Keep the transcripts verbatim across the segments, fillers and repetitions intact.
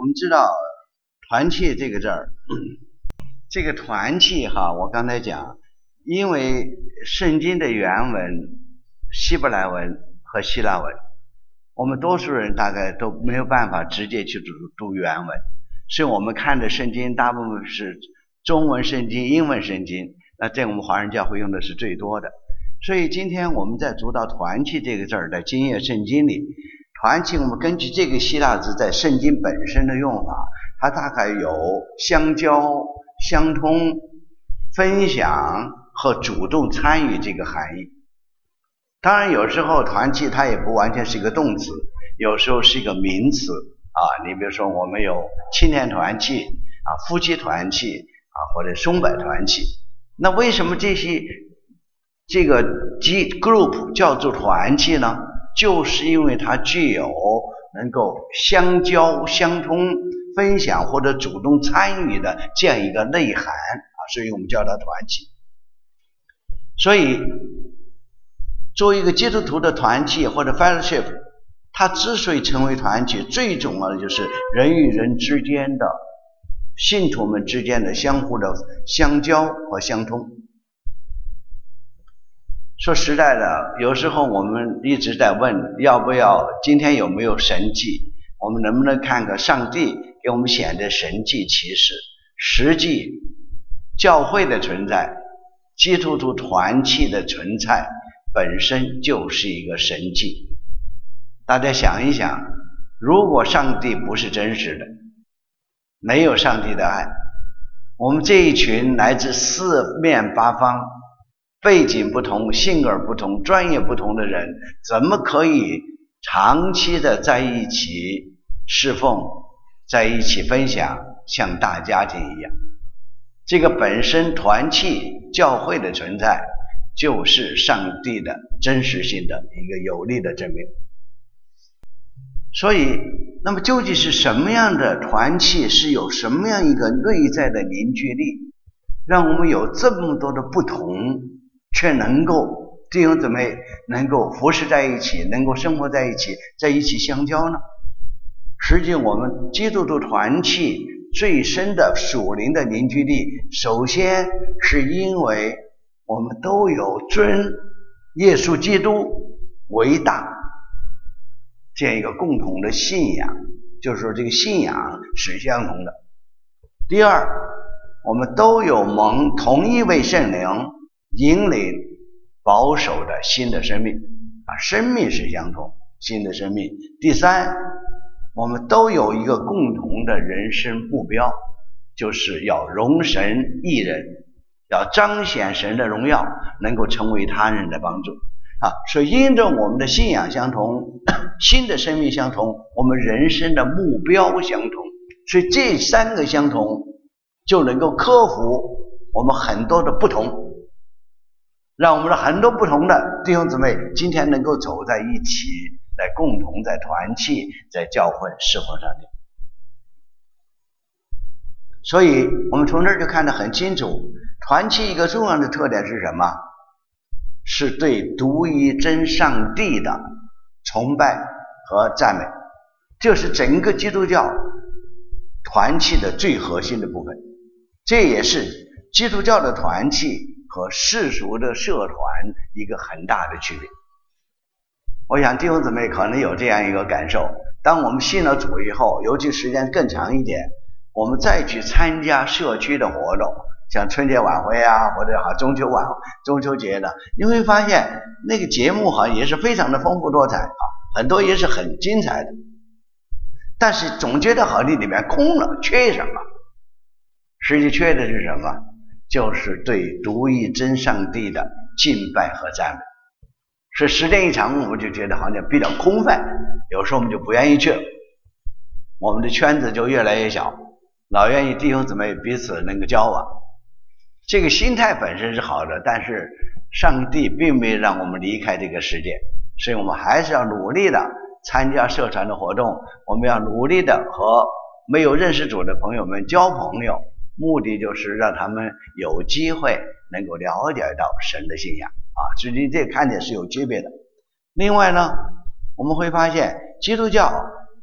们知道团契这个字儿，这个团契哈，我刚才讲，因为圣经的原文希伯来文和希腊文，我们多数人大概都没有办法直接去读读原文，所以我们看的圣经大部分是中文圣经、英文圣经，那在我们华人教会用的是最多的。所以今天我们在读到团契这个字儿，在新约圣经里，团契我们根据这个希腊字在圣经本身的用法，它大概有相交、相通、分享和主动参与这个含义。当然有时候团契它也不完全是一个动词，有时候是一个名词啊。你比如说我们有青年团契啊、夫妻团契啊，或者松柏团契。那为什么这些这个 group 叫做团契呢？就是因为它具有能够相交、相通、分享或者主动参与的这样一个内涵啊，所以我们叫它团契。所以作为一个基督徒的团契或者 fellowship， 它之所以成为团契，最重要的就是人与人之间的、信徒们之间的相互的相交和相通。说实在的，有时候我们一直在问要不要今天有没有神迹，我们能不能看看上帝给我们显的神迹启示。实际教会的存在，基督徒团契的存在本身就是一个神迹。大家想一想，如果上帝不是真实的，没有上帝的爱，我们这一群来自四面八方、背景不同、性格不同、专业不同的人，怎么可以长期的在一起侍奉，在一起分享，像大家庭一样？这个本身团契教会的存在，就是上帝的真实性的一个有力的证明。所以那么究竟是什么样的团契，是有什么样一个内在的凝聚力，让我们有这么多的不同，却能够弟兄姊妹能够服侍在一起，能够生活在一起，在一起相交呢？实际我们基督徒团契最深的属灵的凝聚力，首先是因为我们都有尊耶稣基督为大这样一个共同的信仰，就是说这个信仰是相同的。第二，我们都有蒙同一位圣灵引领保守的新的生命啊，生命是相同，新的生命。第三，我们都有一个共同的人生目标，就是要荣神益人，要彰显神的荣耀，能够成为他人的帮助啊。所以因着我们的信仰相同，新的生命相同，我们人生的目标相同，所以这三个相同就能够克服我们很多的不同，让我们的很多不同的弟兄姊妹今天能够走在一起，来共同在团契，在教会侍奉上帝。所以我们从这儿就看得很清楚，团契一个重要的特点是什么？是对独一真上帝的崇拜和赞美，这是整个基督教团契的最核心的部分。这也是基督教的团契和世俗的社团一个很大的区别。我想弟兄姊妹可能有这样一个感受，当我们信了主以后，尤其时间更长一点，我们再去参加社区的活动，像春节晚会啊，或者好中秋晚中秋节的，你会发现那个节目好像也是非常的丰富多彩啊，很多也是很精彩的，但是总觉得好像里面空了，缺什么？实际缺的是什么？就是对独一真上帝的敬拜和赞美。是时间一长，我们就觉得好像比较空泛，有时候我们就不愿意去了，我们的圈子就越来越小，老愿意弟兄姊妹彼此能够交往。这个心态本身是好的，但是上帝并没有让我们离开这个世界，所以我们还是要努力的参加社团的活动，我们要努力的和没有认识主的朋友们交朋友，目的就是让他们有机会能够了解到神的信仰啊，实际这个看点是有区别的。另外呢，我们会发现基督教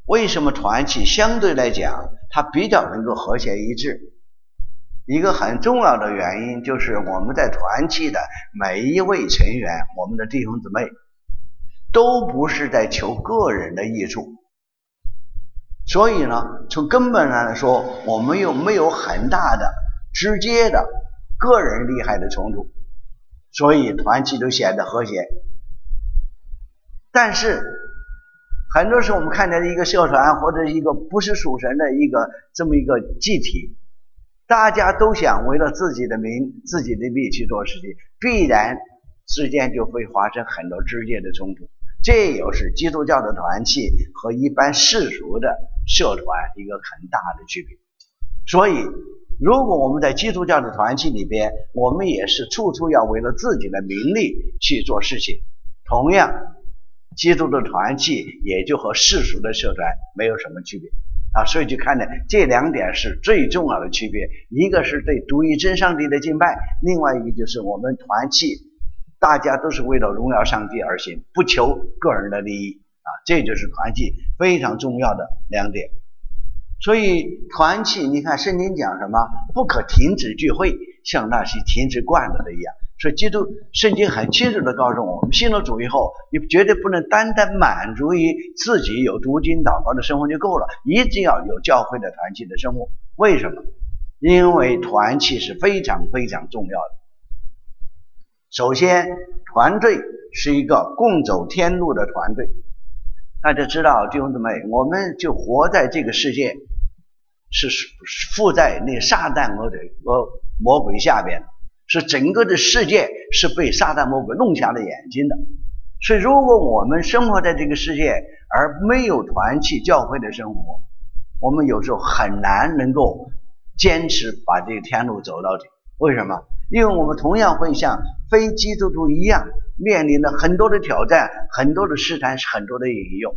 为什么团契相对来讲它比较能够和谐一致？一个很重要的原因就是我们在团契的每一位成员，我们的弟兄姊妹都不是在求个人的益处，所以呢，从根本上来说，我们又没有很大的直接的个人利害的冲突，所以团契就显得和谐。但是很多时候我们看见一个社团或者一个不是属神的一个这么一个集体，大家都想为了自己的名自己的利去做事情，必然之间就会发生很多直接的冲突。这也是基督教的团契和一般世俗的社团一个很大的区别。所以如果我们在基督教的团契里边，我们也是处处要为了自己的名利去做事情，同样基督的团契也就和世俗的社团没有什么区别啊。所以就看见这两点是最重要的区别，一个是对独一真上帝的敬拜，另外一个就是我们团契大家都是为了荣耀上帝而行，不求个人的利益啊，这就是团契非常重要的两点。所以团契你看圣经讲什么，不可停止聚会，像那些停止惯了的一样。所以基督圣经很清楚地告诉我们，信了主以后，你绝对不能单单满足于自己有读经祷告的生活就够了，一定要有教会的团契的生活。为什么？因为团契是非常非常重要的。首先，团队是一个共走天路的团队。大家知道弟兄姊妹，我们就活在这个世界是附在那撒旦和魔鬼下边，是整个的世界是被撒旦魔鬼弄瞎了眼睛的。所以如果我们生活在这个世界而没有团契教会的生活，我们有时候很难能够坚持把这个天路走到底。为什么？因为我们同样会像非基督徒一样面临了很多的挑战，很多的试探，很多的引诱。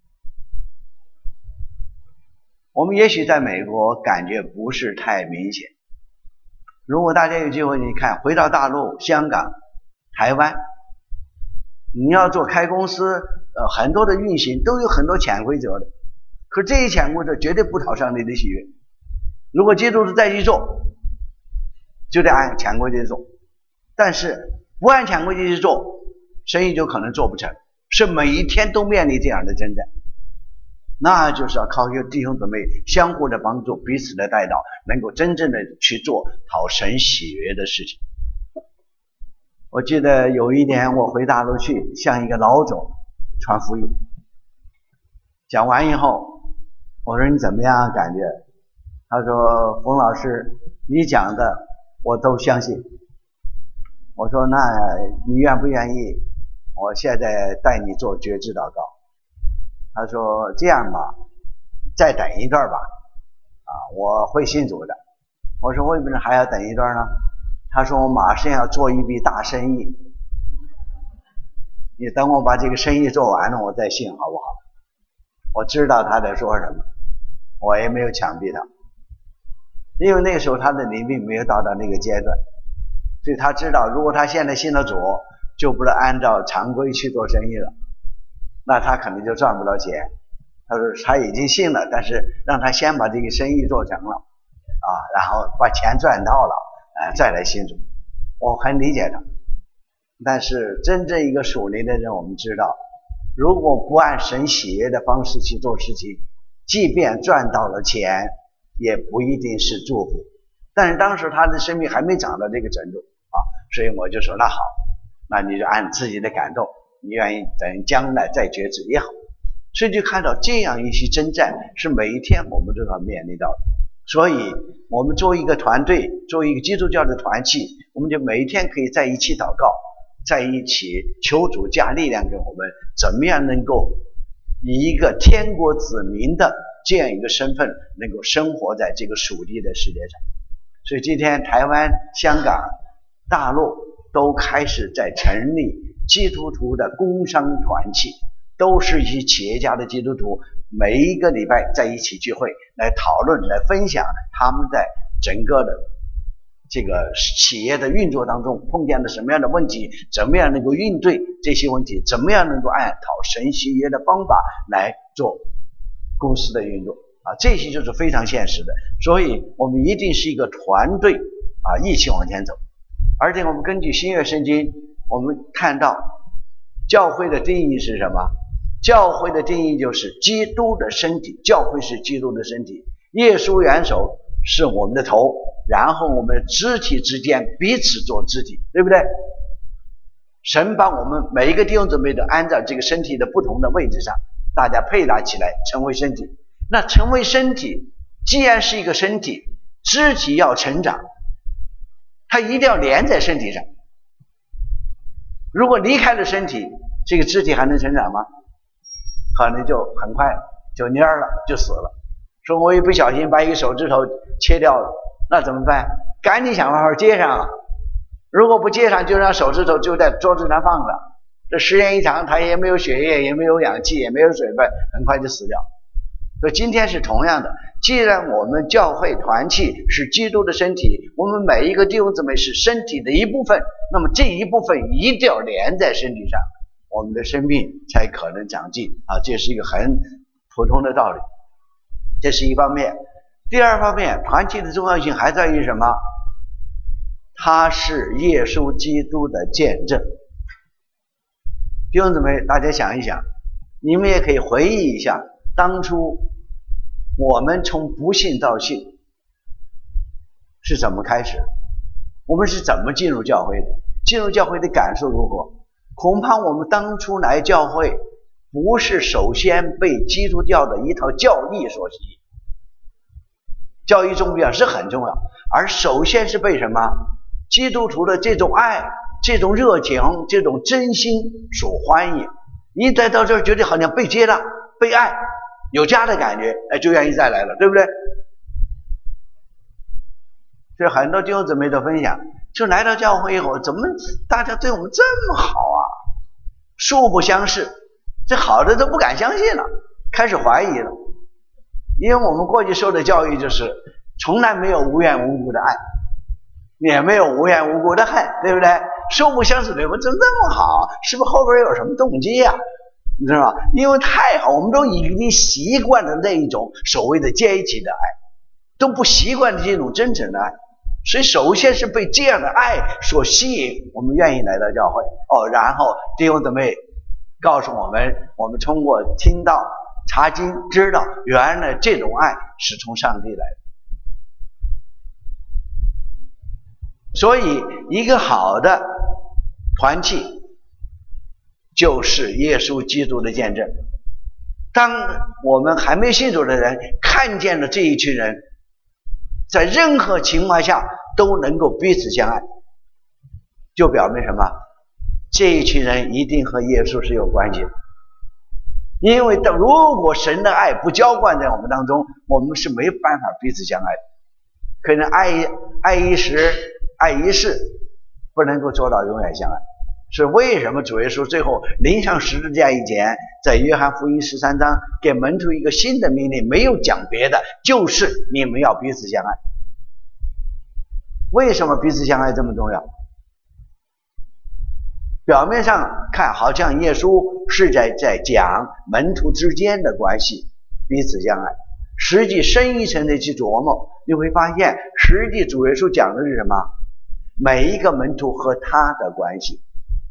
我们也许在美国感觉不是太明显，如果大家有机会你看回到大陆香港台湾，你要做开公司呃，很多的运行都有很多潜规则的，可这些潜规则绝对不讨上帝的喜悦。如果基督徒在一起做，就得按潜规则做，但是不按潜规则去做，生意就可能做不成，是每一天都面临这样的征战。那就是要靠一个弟兄姊妹相互的帮助，彼此的带导，能够真正的去做讨神喜悦的事情。我记得有一年我回大陆去向一个老总传福音，讲完以后我说你怎么样感觉？他说冯老师你讲的我都相信。我说那你愿不愿意我现在带你做决志祷告？他说这样吧，再等一段吧，啊，我会信主的。我说为什么还要等一段呢？他说我马上要做一笔大生意，你等我把这个生意做完了我再信好不好？我知道他在说什么，我也没有强逼他，因为那个时候他的灵命没有到达那个阶段，所以他知道如果他现在信了主，就不能按照常规去做生意了，那他可能就赚不到钱。他说他已经信了，但是让他先把这个生意做成了啊，然后把钱赚到了呃，再来信主。我很理解他，但是真正一个属灵的人，我们知道如果不按神喜悦的方式去做事情，即便赚到了钱也不一定是祝福。但是当时他的生命还没长到这个程度啊，所以我就说那好，那你就按自己的感动，你愿意等将来再决志也好。所以就看到这样一些征战是每一天我们都要面临到的。所以我们作为一个团队，作为一个基督教的团契，我们就每一天可以在一起祷告，在一起求主加力量给我们，怎么样能够以一个天国子民的这样一个身份能够生活在这个属地的世界上。所以今天台湾、香港、大陆都开始在成立基督徒的工商团契，都是一些企业家的基督徒，每一个礼拜在一起聚会，来讨论，来分享他们在整个的这个企业的运作当中碰见了什么样的问题，怎么样能够应对这些问题，怎么样能够按讨神喜悦的方法来做公司的运作啊，这些就是非常现实的。所以我们一定是一个团队啊，一起往前走。而且我们根据新约圣经，我们看到教会的定义是什么？教会的定义就是基督的身体，教会是基督的身体，耶稣元首是我们的头，然后我们肢体之间彼此做肢体，对不对？神把我们每一个弟兄姊妹都按照这个身体的不同的位置上，大家配搭起来成为身体。那成为身体，既然是一个身体，肢体要成长，它一定要连在身体上。如果离开了身体，这个肢体还能成长吗？可能就很快就蔫了，就死了。说我一不小心把一个手指头切掉了，那怎么办？赶紧想办法接上啊！如果不接上，就让手指头就在桌子上放着，这时间一长，它也没有血液，也没有氧气，也没有水分，很快就死掉。所以今天是同样的，既然我们教会团契是基督的身体，我们每一个弟兄姊妹是身体的一部分，那么这一部分一定要连在身体上，我们的生命才可能长进啊！这是一个很普通的道理，这是一方面。第二方面，团契的重要性还在于什么？它是耶稣基督的见证。弟兄姊妹，大家想一想，你们也可以回忆一下，当初我们从不信到信是怎么开始？我们是怎么进入教会的？进入教会的感受如何？恐怕我们当初来教会，不是首先被基督教的一套教义所吸引，教义重要是很重要，而首先是被什么？基督徒的这种爱、这种热情、这种真心所欢迎。一来到这儿觉得好像被接纳、被爱、有家的感觉，哎，就愿意再来了，对不对？所以很多弟兄姊妹的分享，就来到教会以后，怎么大家对我们这么好啊？素不相识，这好的都不敢相信了，开始怀疑了。因为我们过去受的教育就是从来没有无缘无故的爱，也没有无缘无故的恨，对不对？素不相识对我们怎么这么好？是不是后边有什么动机呀、啊？你知道吧？因为太好，我们都已经习惯了那一种所谓的阶级的爱，都不习惯这种真诚的爱。所以首先是被这样的爱所吸引，我们愿意来到教会哦。然后弟兄姊妹告诉我们，我们通过听到查经知道，原来这种爱是从上帝来的。所以一个好的团契就是耶稣基督的见证。当我们还没信主的人看见了这一群人，在任何情况下都能够彼此相爱，就表明什么？这一群人一定和耶稣是有关系的。因为如果神的爱不浇灌在我们当中，我们是没办法彼此相爱的。可能爱一爱一时爱一世，不能够做到永远相爱。是为什么主耶稣最后临上十字架以前，在约翰福音十三章给门徒一个新的命令，没有讲别的，就是你们要彼此相爱。为什么彼此相爱这么重要？表面上看好像耶稣是在在讲门徒之间的关系，彼此相爱，实际深一层的去琢磨，你会发现实际主耶稣讲的是什么？每一个门徒和他的关系。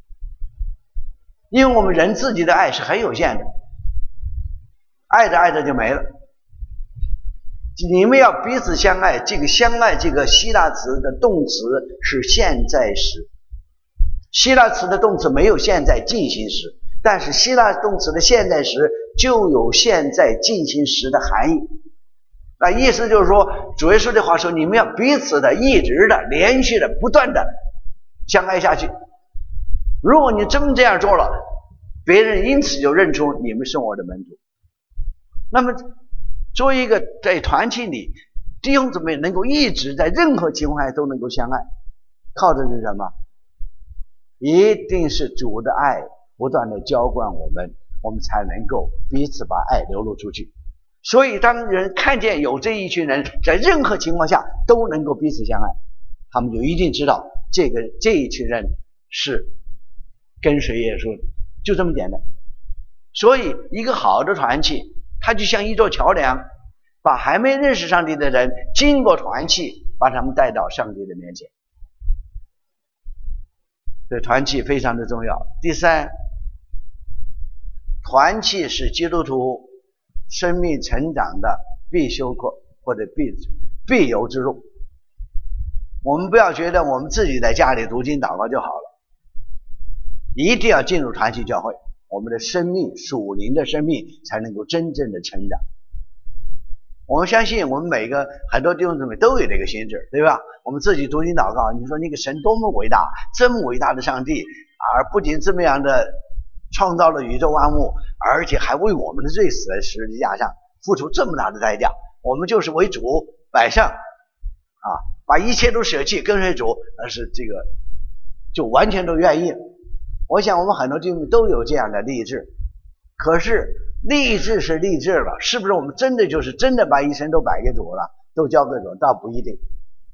因为我们人自己的爱是很有限的，爱着爱着就没了。你们要彼此相爱，这个相爱这个希腊词的动词是现在时，希腊词的动词没有现在进行时，但是希腊动词的现在时就有现在进行时的含义。那意思就是说，主耶稣的话说，你们要彼此的一直的连续的不断的相爱下去。如果你真这样做了，别人因此就认出你们是我的门徒。那么作为一个在团体里弟兄姊妹能够一直在任何情况下都能够相爱，靠的是什么？一定是主的爱不断的浇灌我们，我们才能够彼此把爱流露出去。所以当人看见有这一群人在任何情况下都能够彼此相爱，他们就一定知道这个这一群人是跟随耶稣的，就这么简单。所以一个好的团契它就像一座桥梁，把还没认识上帝的人经过团契，把他们带到上帝的面前。所以团契非常的重要。第三，团契是基督徒生命成长的必修课或者必必由之路。我们不要觉得我们自己在家里读经祷告就好了，一定要进入团契教会，我们的生命属灵的生命才能够真正的成长。我们相信我们每个很多弟兄姊妹都有这个心智，对吧？我们自己读经祷告，你说那个神多么伟大，这么伟大的上帝，而不仅这么样的创造了宇宙万物，而且还为我们的罪死在十字架上，付出这么大的代价。我们就是为主摆上啊，把一切都舍弃跟随主，而是这个就完全都愿意了。我想我们很多弟兄都有这样的励志，可是励志是励志了，是不是我们真的就是真的把一生都摆给主了，都交给主？倒不一定。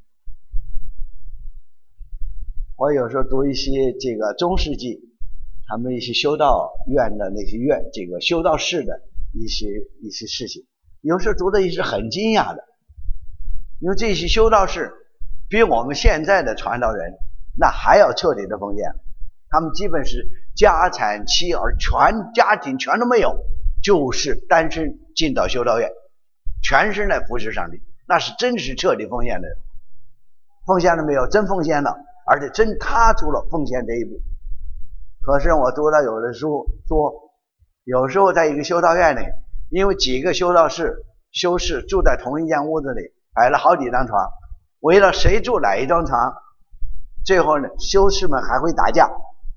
我有时候读一些这个中世纪他们一些修道院的那些院这个修道士的一些一些事情，有时候读的也是很惊讶的。因为这些修道士比我们现在的传道人那还要彻底的奉献，他们基本是家产妻儿全家庭全都没有，就是单身进到修道院，全身来服侍上帝，那是真是彻底奉献的。奉献了没有？真奉献了，而且真踏出了奉献这一步。可是我读到有的书说，有时候在一个修道院里，因为几个修道士修士住在同一间屋子里，摆了好几张床，为了谁住哪一张床，最后呢修士们还会打架。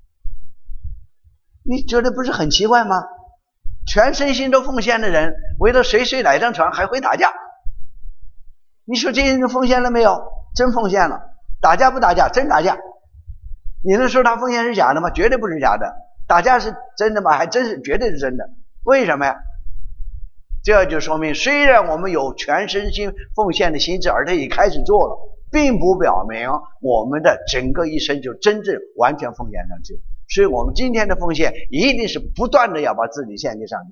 你觉得不是很奇怪吗？全身心都奉献的人，为了谁睡哪张床还会打架。你说这些人奉献了没有？真奉献了。打架不打架？真打架。你能说他奉献是假的吗？绝对不是假的。打架是真的吗？还真是绝对是真的。为什么呀？这就说明虽然我们有全身心奉献的心智，而且已开始做了，并不表明我们的整个一生就真正完全奉献上去。所以我们今天的奉献一定是不断的要把自己献给上帝。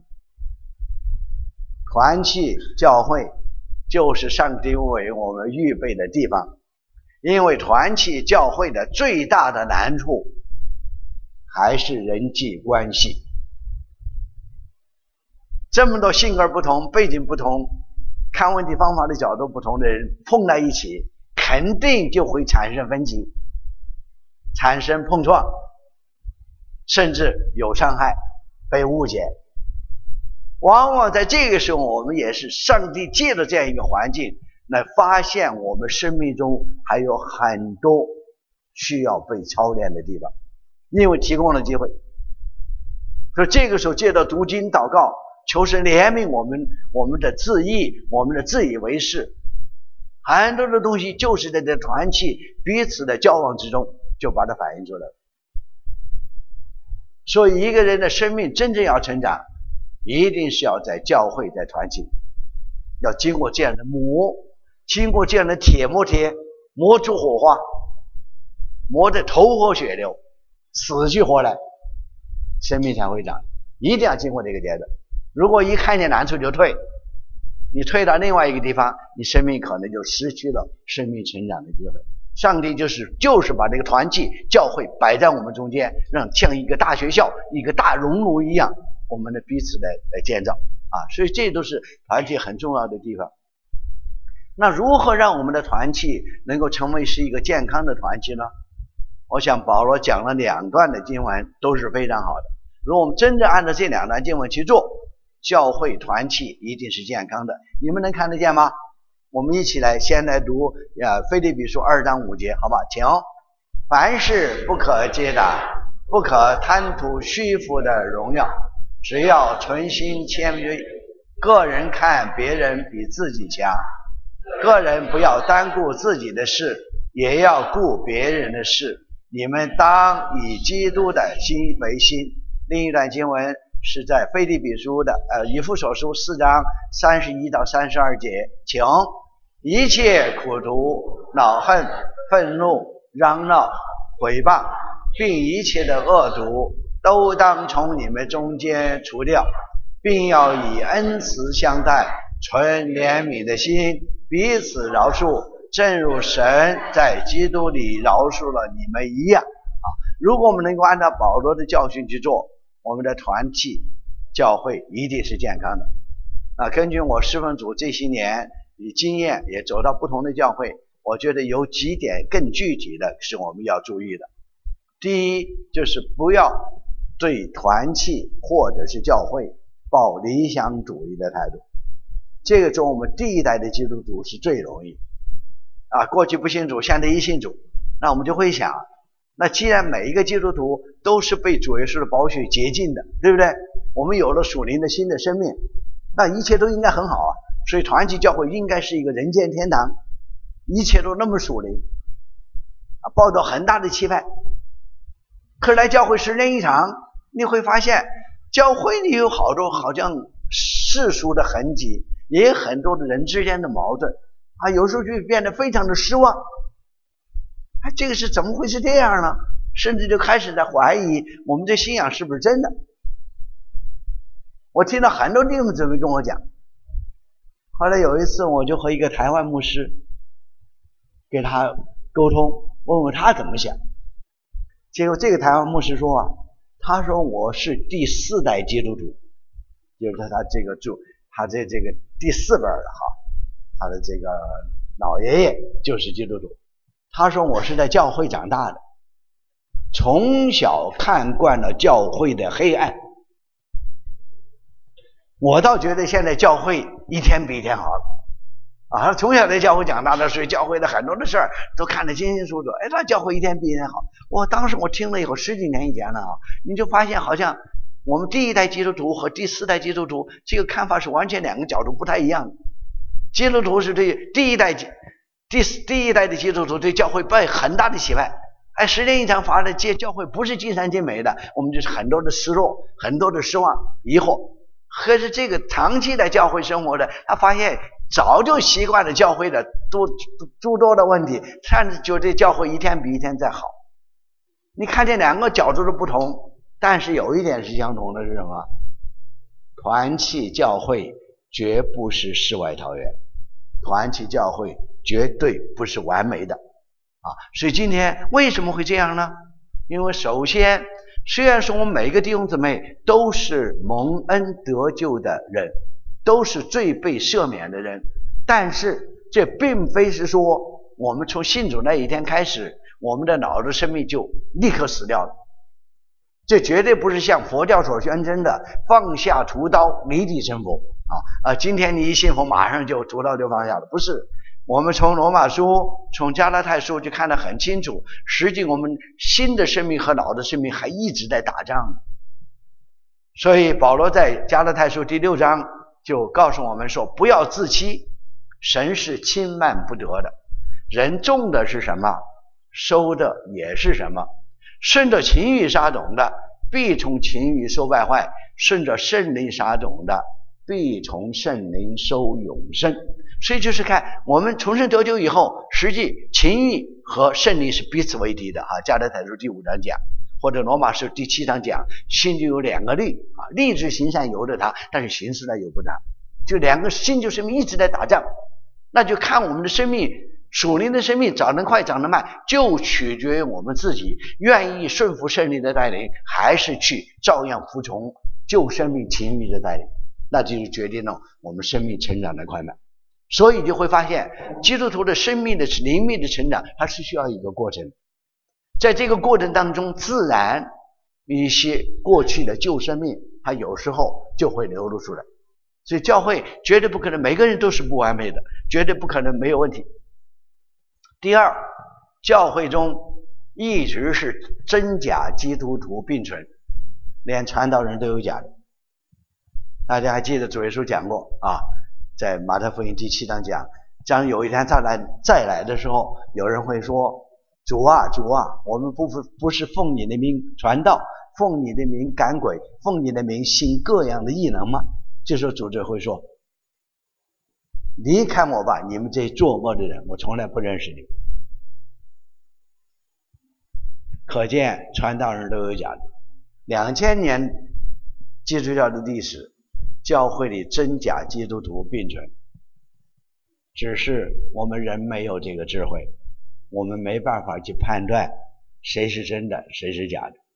团契教会就是上帝为我们预备的地方，因为团契教会的最大的难处还是人际关系。这么多性格不同、背景不同、看问题方法的角度不同的人碰在一起，肯定就会产生分歧，产生碰撞，甚至有伤害、被误解。往往在这个时候，我们也是上帝借着这样一个环境来发现我们生命中还有很多需要被操练的地方，因为提供了机会。所以这个时候借着读经祷告，求神怜悯我们我们的自义，我们的自以为是，很多的东西就是在这团契彼此的交往之中就把它反映出来了。所以一个人的生命真正要成长，一定是要在教会在团契，要经过这样的磨，经过这样的铁磨铁，磨出火花，磨得头破血流，死去活来，生命才会长。一定要经过这个阶段。如果一看见难处就退，你退到另外一个地方，你生命可能就失去了生命成长的机会。上帝就是就是把这个团契教会摆在我们中间，让像一个大学校一个大熔炉一样，我们的彼此来来建造啊，所以这都是团契很重要的地方。那如何让我们的团契能够成为是一个健康的团契呢？我想保罗讲了两段的经文都是非常好的，如果我们真正按照这两段经文去做，教会团契一定是健康的。你们能看得见吗？我们一起来先来读呃腓立比书二章五节，好吧？请。凡事不可结党，不可贪图虚浮的荣耀，只要存心谦卑，个人看别人比自己强，个人不要单顾自己的事，也要顾别人的事。你们当以基督的心为心。另一段经文是在腓立比书的呃以弗所书四章三十一到三十二节，请。一切苦毒、恼恨、愤怒、嚷闹、毁谤，并一切的恶毒，都当从你们中间除掉， 并要以恩慈相待，存怜悯的心，彼此饶恕，正如神在基督里饶恕了你们一样。啊，如果我们能够按照保罗的教训去做，我们的团契教会一定是健康的。啊，根据我侍奉主这些年以经验，也走到不同的教会，我觉得有几点更具体的是我们要注意的。第一，就是不要对团契或者是教会抱理想主义的态度。这个从我们第一代的基督徒是最容易啊，过去不信主，现在一信主，那我们就会想，那既然每一个基督徒都是被主耶稣的宝血洁净的，对不对？我们有了属灵的新的生命，那一切都应该很好啊。所以团契教会应该是一个人间天堂，一切都那么属灵啊，抱着很大的期盼。可是来教会时间一长，你会发现教会里有好多好像世俗的痕迹，也有很多的人之间的矛盾啊，有时候就变得非常的失望。啊，这个是怎么会是这样呢？甚至就开始在怀疑我们这信仰是不是真的。我听到很多弟兄姊妹跟我讲，后来有一次我就和一个台湾牧师给他沟通，问问他怎么想。结果这个台湾牧师说啊，他说我是第四代基督徒，就是他这个住他这这个第四辈的哈，他的这个老爷爷就是基督徒。他说我是在教会长大的，从小看惯了教会的黑暗。我倒觉得现在教会一天比一天好了啊！从小在教会长大的，所以教会的很多的事儿都看得清清楚楚。哎，那教会一天比一天好。我当时我听了以后，十几年以前了啊，你就发现好像我们第一代基督徒和第四代基督徒这个看法是完全两个角度不太一样的。基督徒是对第一代第第一代的基督徒对教会抱有很大的期盼。哎，时间一长，发现这教会不是尽善尽美的，我们就是很多的失落，很多的失望、疑惑。可是这个长期在教会生活的，他发现早就习惯了教会的诸诸多的问题，甚至就这教会一天比一天在好。你看这两个角度的不同，但是有一点是相同的，是什么？团契教会绝不是世外桃源，团契教会绝对不是完美的啊！所以今天为什么会这样呢？因为首先，虽然说我们每个弟兄姊妹都是蒙恩得救的人，都是罪被赦免的人，但是这并非是说我们从信主那一天开始，我们的脑子生命就立刻死掉了。这绝对不是像佛教所宣称的放下屠刀离地成佛啊！啊，今天你一信佛，马上就屠刀就放下了，不是。我们从罗马书、从加拉太书就看得很清楚，实际我们新的生命和老的生命还一直在打仗。所以保罗在加拉太书第六章就告诉我们说，不要自欺，神是轻慢不得的。人种的是什么，收的也是什么。顺着情欲撒种的，必从情欲收败坏；顺着圣灵撒种的，必从圣灵收永生。所以就是看我们重生得救以后，实际情欲和圣灵是彼此为敌的啊。加拉太书第五章讲，或者罗马书第七章讲，心就有两个律啊，立志行善由着他，但是行事呢由不他，就两个心就生命一直在打仗。那就看我们的生命，属灵的生命长得快长得慢，就取决于我们自己愿意顺服圣灵的带领，还是去照样服从旧生命情欲的带领，那就是决定了我们生命成长的快慢。所以就会发现，基督徒的生命的灵命的成长，它是需要一个过程。在这个过程当中，自然一些过去的旧生命，它有时候就会流露出来。所以教会绝对不可能每个人都是不完美的，绝对不可能没有问题。第二，教会中一直是真假基督徒并存，连传道人都有假的。大家还记得主耶稣讲过啊，在马太福音第七章讲，将有一天再来再来的时候，有人会说，主啊主啊，我们不不是奉你的名传道，奉你的名赶鬼，奉你的名行各样的异能吗？这时候主就会说，离开我吧，你们这作恶的人，我从来不认识你。可见传道人都有假的。两千年基督教的历史， 教会里真假基督徒并存，只是我们人没有这个智慧，我们没办法去判断谁是真的谁是假的。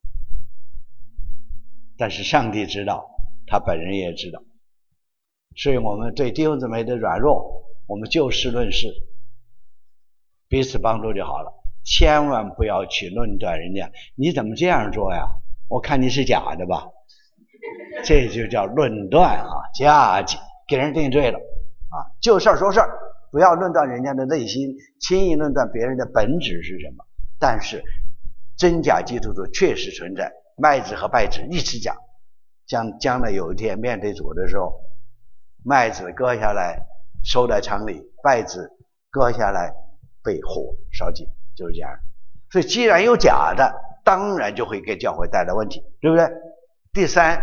但是上帝知道，他本人也知道，所以我们对弟兄姊妹的软弱，我们就事论事，彼此帮助就好了，千万不要去论断人家，你怎么这样做呀？我看你是假的吧，这就叫论断啊，假给人定罪了啊！就事儿说事儿，不要论断人家的内心，轻易论断别人的本质是什么。但是真假基督徒确实存在，麦子和稗子一起讲，将将来有一天面对主的时候，麦子割下来收在厂里，稗子割下来被火烧尽，就是这样。所以既然有假的，当然就会给教会带来问题，对不对？第三，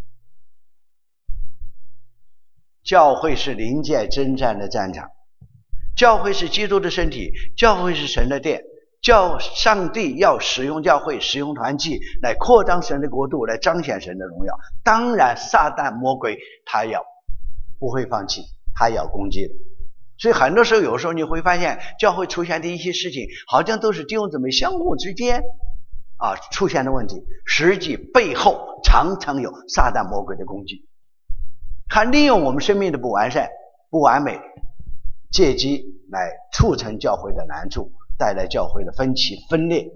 教会是灵界征战的战场，教会是基督的身体，教会是神的殿，教上帝要使用教会，使用团契来扩张神的国度，来彰显神的荣耀。当然撒旦魔鬼他要不会放弃，他要攻击的。所以很多时候有时候你会发现教会出现的一些事情好像都是弟兄姊妹相互之间啊出现的问题，实际背后常常有撒旦魔鬼的攻击，他利用我们生命的不完善不完美，借机来促成教会的难处，带来教会的分歧分裂。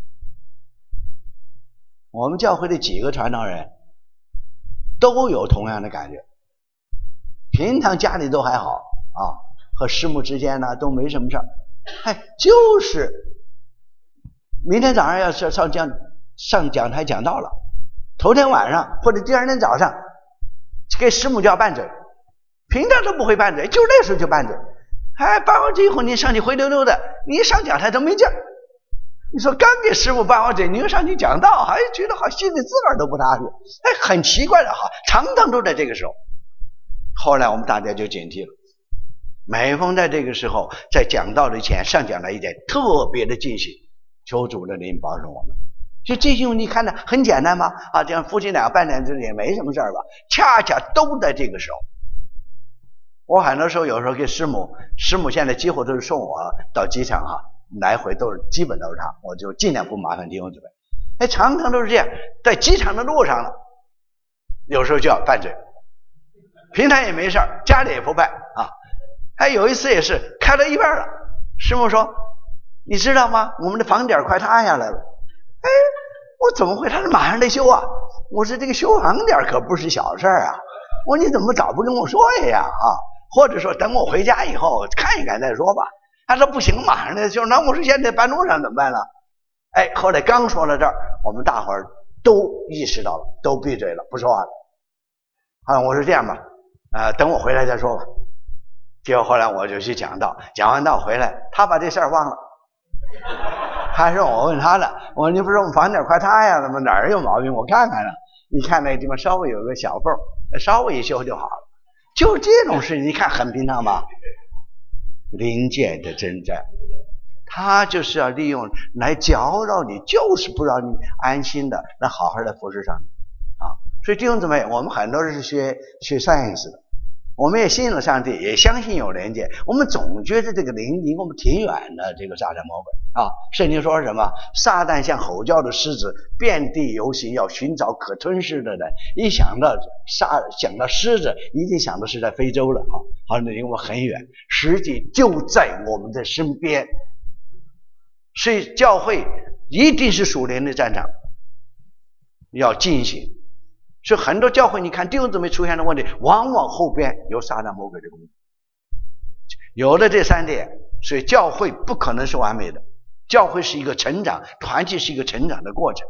我们教会的几个传道人都有同样的感觉，平常家里都还好啊，和师母之间呢都没什么事儿，哎，就是明天早上要上上讲上讲台讲道了，头天晚上或者第二天早上给师母就要拌嘴，平常都不会拌嘴，就那时候就拌嘴。哎，拌完嘴以后你上去灰溜溜的，你一上讲台都没劲儿。你说刚给师傅拌完嘴，你又上去讲道，还觉得好心里自个儿都不踏实，哎，很奇怪的哈，常常都在这个时候。后来我们大家就警惕了，每逢在这个时候，在讲道的前上讲台一点特别的进行，求主的灵保守我们。就这些你看着很简单吗？啊，这样夫妻俩半点之也没什么事儿吧，恰恰都在这个时候。我很多时候有时候给师母，师母现在几乎都是送我到机场哈，来回都是基本都是他，我就尽量不麻烦弟兄姊妹。哎，常常都是这样，在机场的路上了，有时候就要拌嘴，平常也没事儿，家里也不拌啊。还有一次也是开到一半了，师母说：“你知道吗？我们的房顶快塌下来了。”哎，我怎么会？他说马上得修啊！我说这个修房顶可不是小事啊！我说你怎么早不跟我说呀？啊，或者说等我回家以后看一看再说吧。他说不行，马上得修。那我说现在半路上怎么办了？哎，后来刚说到这儿，我们大伙儿都意识到了，都闭嘴了，不说话了。啊，我说这样吧，呃，等我回来再说吧。结果后来我就去讲道，讲完道回来，他把这事儿忘了。还是我问他的，我说你不是我们房顶快塌呀？怎么哪儿有毛病？我看看啊，你看那个地方稍微有个小缝，稍微一修就好了。就这种事情，你看很平常吧？灵界的征战，他就是要利用来搅扰你，就是不让你安心的来好好的服侍上你啊。所以弟兄姊妹，我们很多人是学学 science 的。我们也信了上帝，也相信有连接，我们总觉得这个灵离我们挺远的，这个撒旦魔鬼啊。圣经说什么？撒旦像吼叫的狮子，遍地游行，要寻找可吞噬的人。一想到杀，想到狮子，一定想的是在非洲了啊，好像离我们很远，实际就在我们的身边。所以教会一定是属灵的战场，要进行。所以很多教会你看弟兄姊妹出现的问题，往往后边有撒旦魔鬼的攻击。有了这三点，所以教会不可能是完美的，教会是一个成长，团体是一个成长的过程。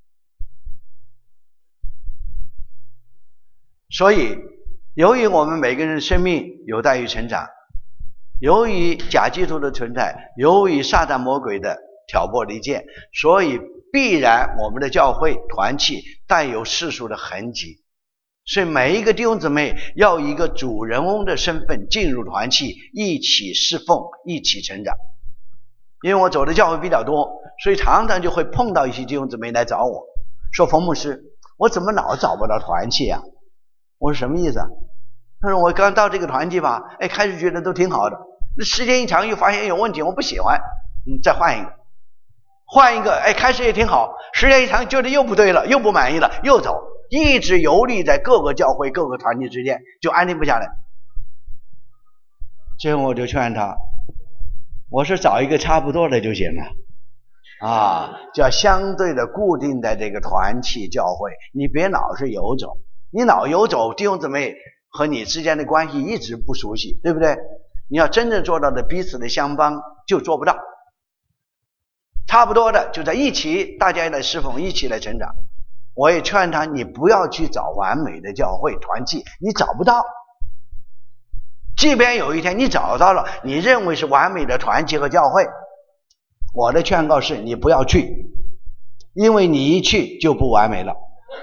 所以由于我们每个人的生命有待于成长，由于假基督的存在，由于撒旦魔鬼的挑拨离间，所以必然我们的教会团契带有世俗的痕迹。所以每一个弟兄姊妹要以一个主人翁的身份进入团契，一起侍奉，一起成长。因为我走的教会比较多，所以常常就会碰到一些弟兄姊妹来找我说，冯牧师，我怎么老找不到团契啊？ 我说什么意思啊？他说我刚到这个团体吧，哎，开始觉得都挺好的，那时间一长又发现有问题，我不喜欢，嗯，再换一个，换一个，哎，开始也挺好，时间一长觉得又不对了，又不满意了，又走，一直游历在各个教会、各个团体之间，就安定不下来。最后我就劝他，我说找一个差不多的就行了，啊，叫相对的固定在这个团体教会，你别老是游走，你老游走，弟兄姊妹和你之间的关系一直不熟悉，对不对？你要真正做到的彼此的相帮，就做不到。差不多的就在一起，大家来侍奉，一起来成长。我也劝他，你不要去找完美的教会团契，你找不到。即便有一天你找到了，你认为是完美的团契和教会，我的劝告是你不要去，因为你一去就不完美了。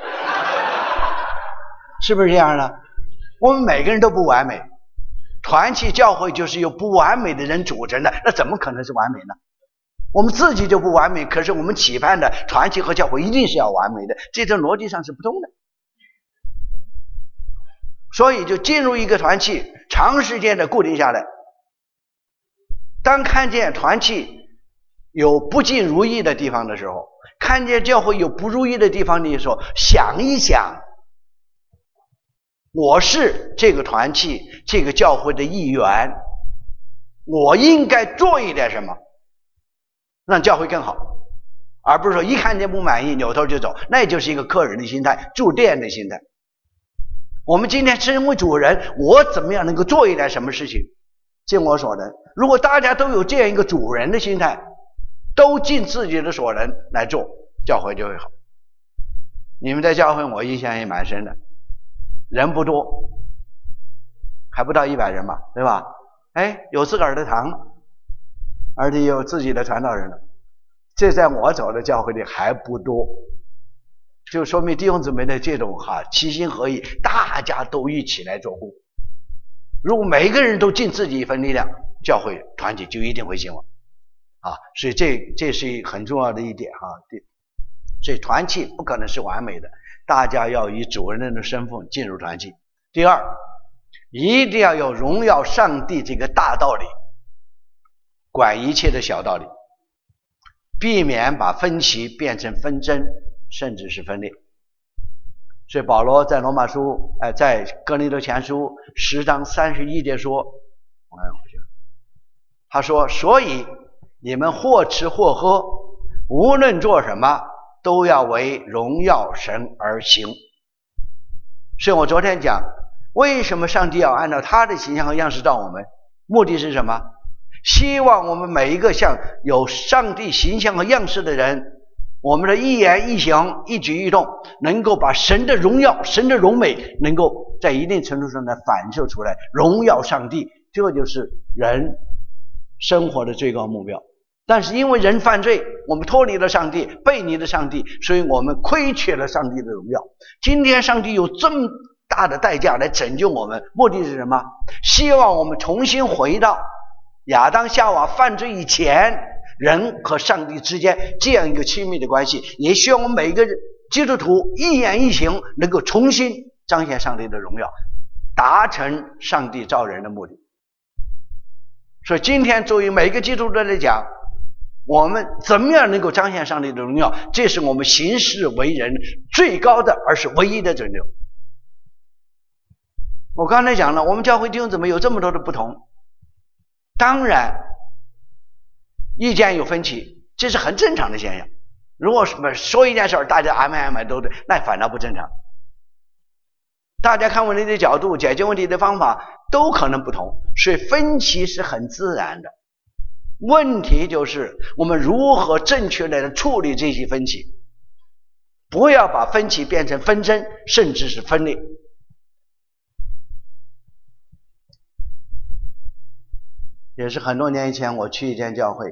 是不是这样呢？我们每个人都不完美，团契教会就是由不完美的人组成的，那怎么可能是完美呢？我们自己就不完美，可是我们期盼的团契和教会一定是要完美的，这种逻辑上是不通的。所以就进入一个团契，长时间的固定下来，当看见团契有不尽如意的地方的时候，看见教会有不如意的地方的时候，想一想，我是这个团契这个教会的一员，我应该做一点什么让教会更好，而不是说一看见不满意扭头就走，那就是一个客人的心态，住店的心态。我们今天身为主人，我怎么样能够做一点什么事情，尽我所能。如果大家都有这样一个主人的心态，都尽自己的所能来做，教会就会好。你们在教会我印象也蛮深的，人不多，还不到一百人吧，对吧？哎，有自个儿的堂，而且有自己的传道人了，这在我走的教会里还不多，就说明弟兄姊妹的这种哈齐心合意，大家都一起来做工。如果每个人都尽自己一份力量，教会团体就一定会兴旺啊！所以这这是很重要的一点哈。所以团契不可能是完美的，大家要以主人的身份进入团契。第二，一定要有荣耀上帝这个大道理，管一切的小道理，避免把分歧变成纷争，甚至是分裂。所以保罗在罗马书，呃，在哥林多前书十章三十一节说，他说：“所以你们或吃或喝，无论做什么，都要为荣耀神而行。”所以我昨天讲，为什么上帝要按照他的形象和样式造我们？目的是什么？希望我们每一个像有上帝形象和样式的人，我们的一言一行一举一动能够把神的荣耀神的荣美能够在一定程度上的反射出来，荣耀上帝，这就是人生活的最高目标。但是因为人犯罪，我们脱离了上帝，背离了上帝，所以我们亏缺了上帝的荣耀。今天上帝有这么大的代价来拯救我们，目的是什么？希望我们重新回到亚当夏娃犯罪以前人和上帝之间这样一个亲密的关系，也希望我们每个基督徒一言一行能够重新彰显上帝的荣耀，达成上帝造人的目的。所以今天作为每个基督徒来讲，我们怎么样能够彰显上帝的荣耀，这是我们行事为人最高的而是唯一的拯救。我刚才讲了，我们教会弟兄姊妹有这么多的不同，当然意见有分歧，这是很正常的现象。如果说一件事大家安排安排都对，那反倒不正常。大家看问题的角度，解决问题的方法都可能不同，所以分歧是很自然的。问题就是我们如何正确的处理这些分歧，不要把分歧变成纷争，甚至是分裂。也是很多年以前，我去一间教会，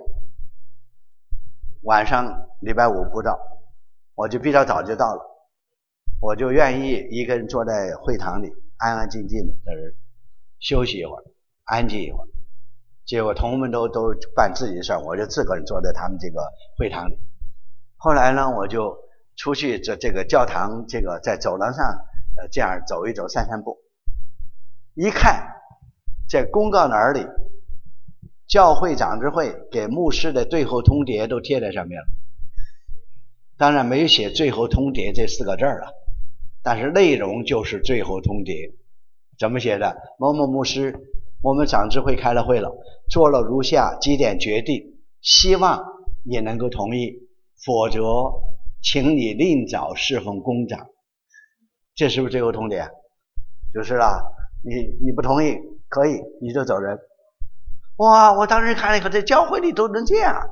晚上礼拜五布道，我就比较早就到了，我就愿意一个人坐在会堂里安安静静的在这儿休息一会儿，安静一会儿。结果同学们都都办自己的事儿，我就自个儿坐在他们这个会堂里。后来呢，我就出去这这个教堂这个在走廊上呃这样走一走散散步。一看在公告栏里，教会长执会给牧师的最后通牒都贴在上面了，当然没有写最后通牒这四个字了，但是内容就是最后通牒。怎么写的？某某牧师，我们长执会开了会了，做了如下几点决定，希望你能够同意，否则请你另找侍奉公长。这是不是最后通牒？就是啦，你你不同意可以你就走人。哇，我当时看了以后，在教会里都能这样，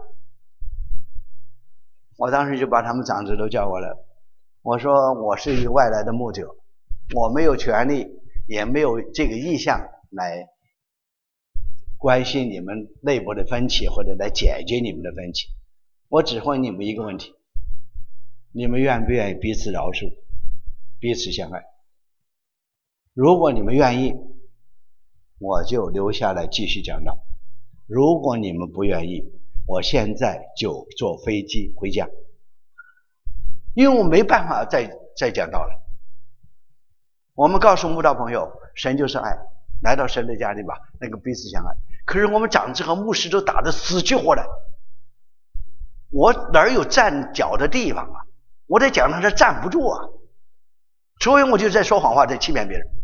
我当时就把他们长子都叫过来了。我说我是一个外来的牧者，我没有权利也没有这个意向来关心你们内部的分歧，或者来解决你们的分歧。我只问你们一个问题，你们愿不愿意彼此饶恕，彼此相爱？如果你们愿意，我就留下来继续讲道；如果你们不愿意，我现在就坐飞机回家，因为我没办法再再讲道了。我们告诉慕道朋友，神就是爱，来到神的家里吧，那个彼此相爱。可是我们长子和牧师都打得死去活来，我哪有站脚的地方啊？我在讲堂上站不住啊，所以我就在说谎话，在欺骗别人。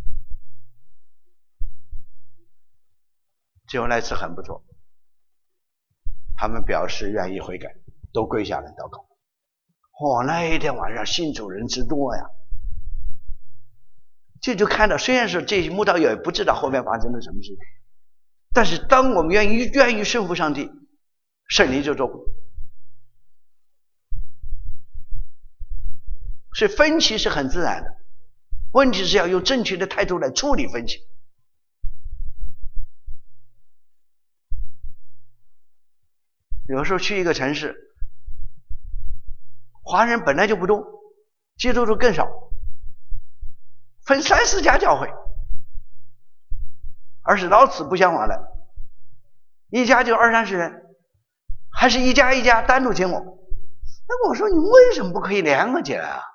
结果那次很不错，他们表示愿意悔改，都跪下来祷告。哦，那一天晚上信主人之多呀！这就看到，虽然是这些慕道友也不知道后面发生了什么事情，但是当我们愿意愿意顺服上帝，圣灵就做工。所以分歧是很自然的，问题是要用正确的态度来处理分歧。有时候去一个城市，华人本来就不多，基督徒更少，分三四家教会，而是老死不相往来，一家就二三十人，还是一家一家单独请我。那我说你为什么不可以联合起来啊？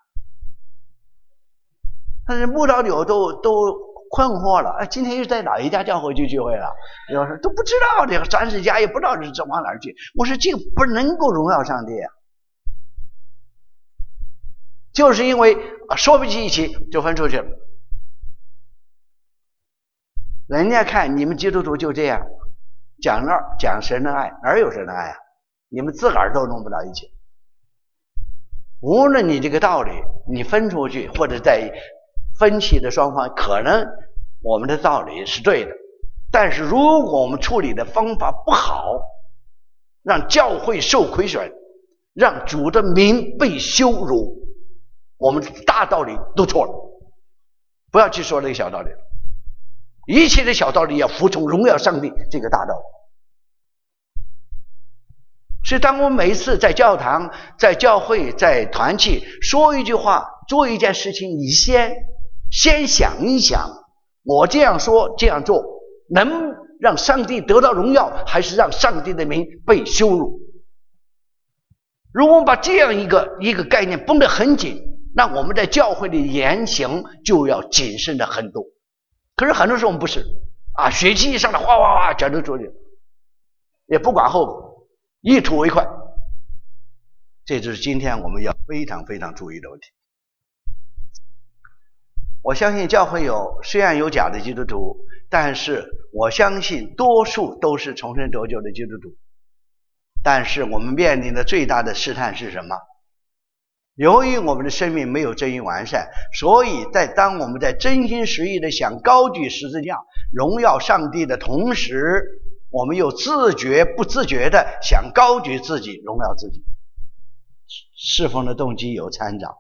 但是慕道友都都困惑了，哎，今天又在哪一家教会去聚会了？有时都不知道，这个三十家也不知道是往哪儿去。我说这不能够荣耀上帝啊，就是因为说不起一起就分出去了。人家看你们基督徒就这样讲那儿讲神的爱，哪有神的爱啊？你们自个儿都弄不到一起。无论你这个道理你分出去，或者在分歧的双方，可能我们的道理是对的，但是如果我们处理的方法不好，让教会受亏损，让主的名被羞辱，我们大道理都错了。不要去说那个小道理了，一切的小道理要服从荣耀上帝这个大道理。所以当我们每一次在教堂、在教会、在团契说一句话、做一件事情，你先先想一想，我这样说这样做能让上帝得到荣耀，还是让上帝的名被羞辱？如果我们把这样一个一个概念绷得很紧，那我们在教会里言行就要谨慎的很多。可是很多时候我们不是啊，血气一上来哗哗哗全都出去，也不管后果，一吐为快。这就是今天我们要非常非常注意的问题。我相信教会有虽然有假的基督徒，但是我相信多数都是重生得救的基督徒。但是我们面临的最大的试探是什么？由于我们的生命没有真于完善，所以在当我们在真心实意的想高举十字架荣耀上帝的同时，我们又自觉不自觉的想高举自己荣耀自己，侍奉的动机有掺杂，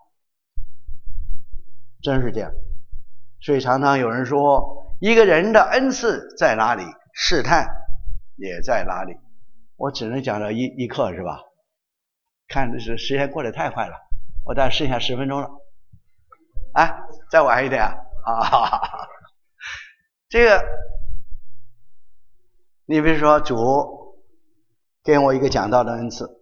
真是这样。所以常常有人说，一个人的恩赐在哪里，试探也在哪里。我只能讲到一一课是吧？看的是时间过得太快了，我大概剩下十分钟了。哎，再晚一点啊！啊，这个，你比如说主给我一个讲道的恩赐，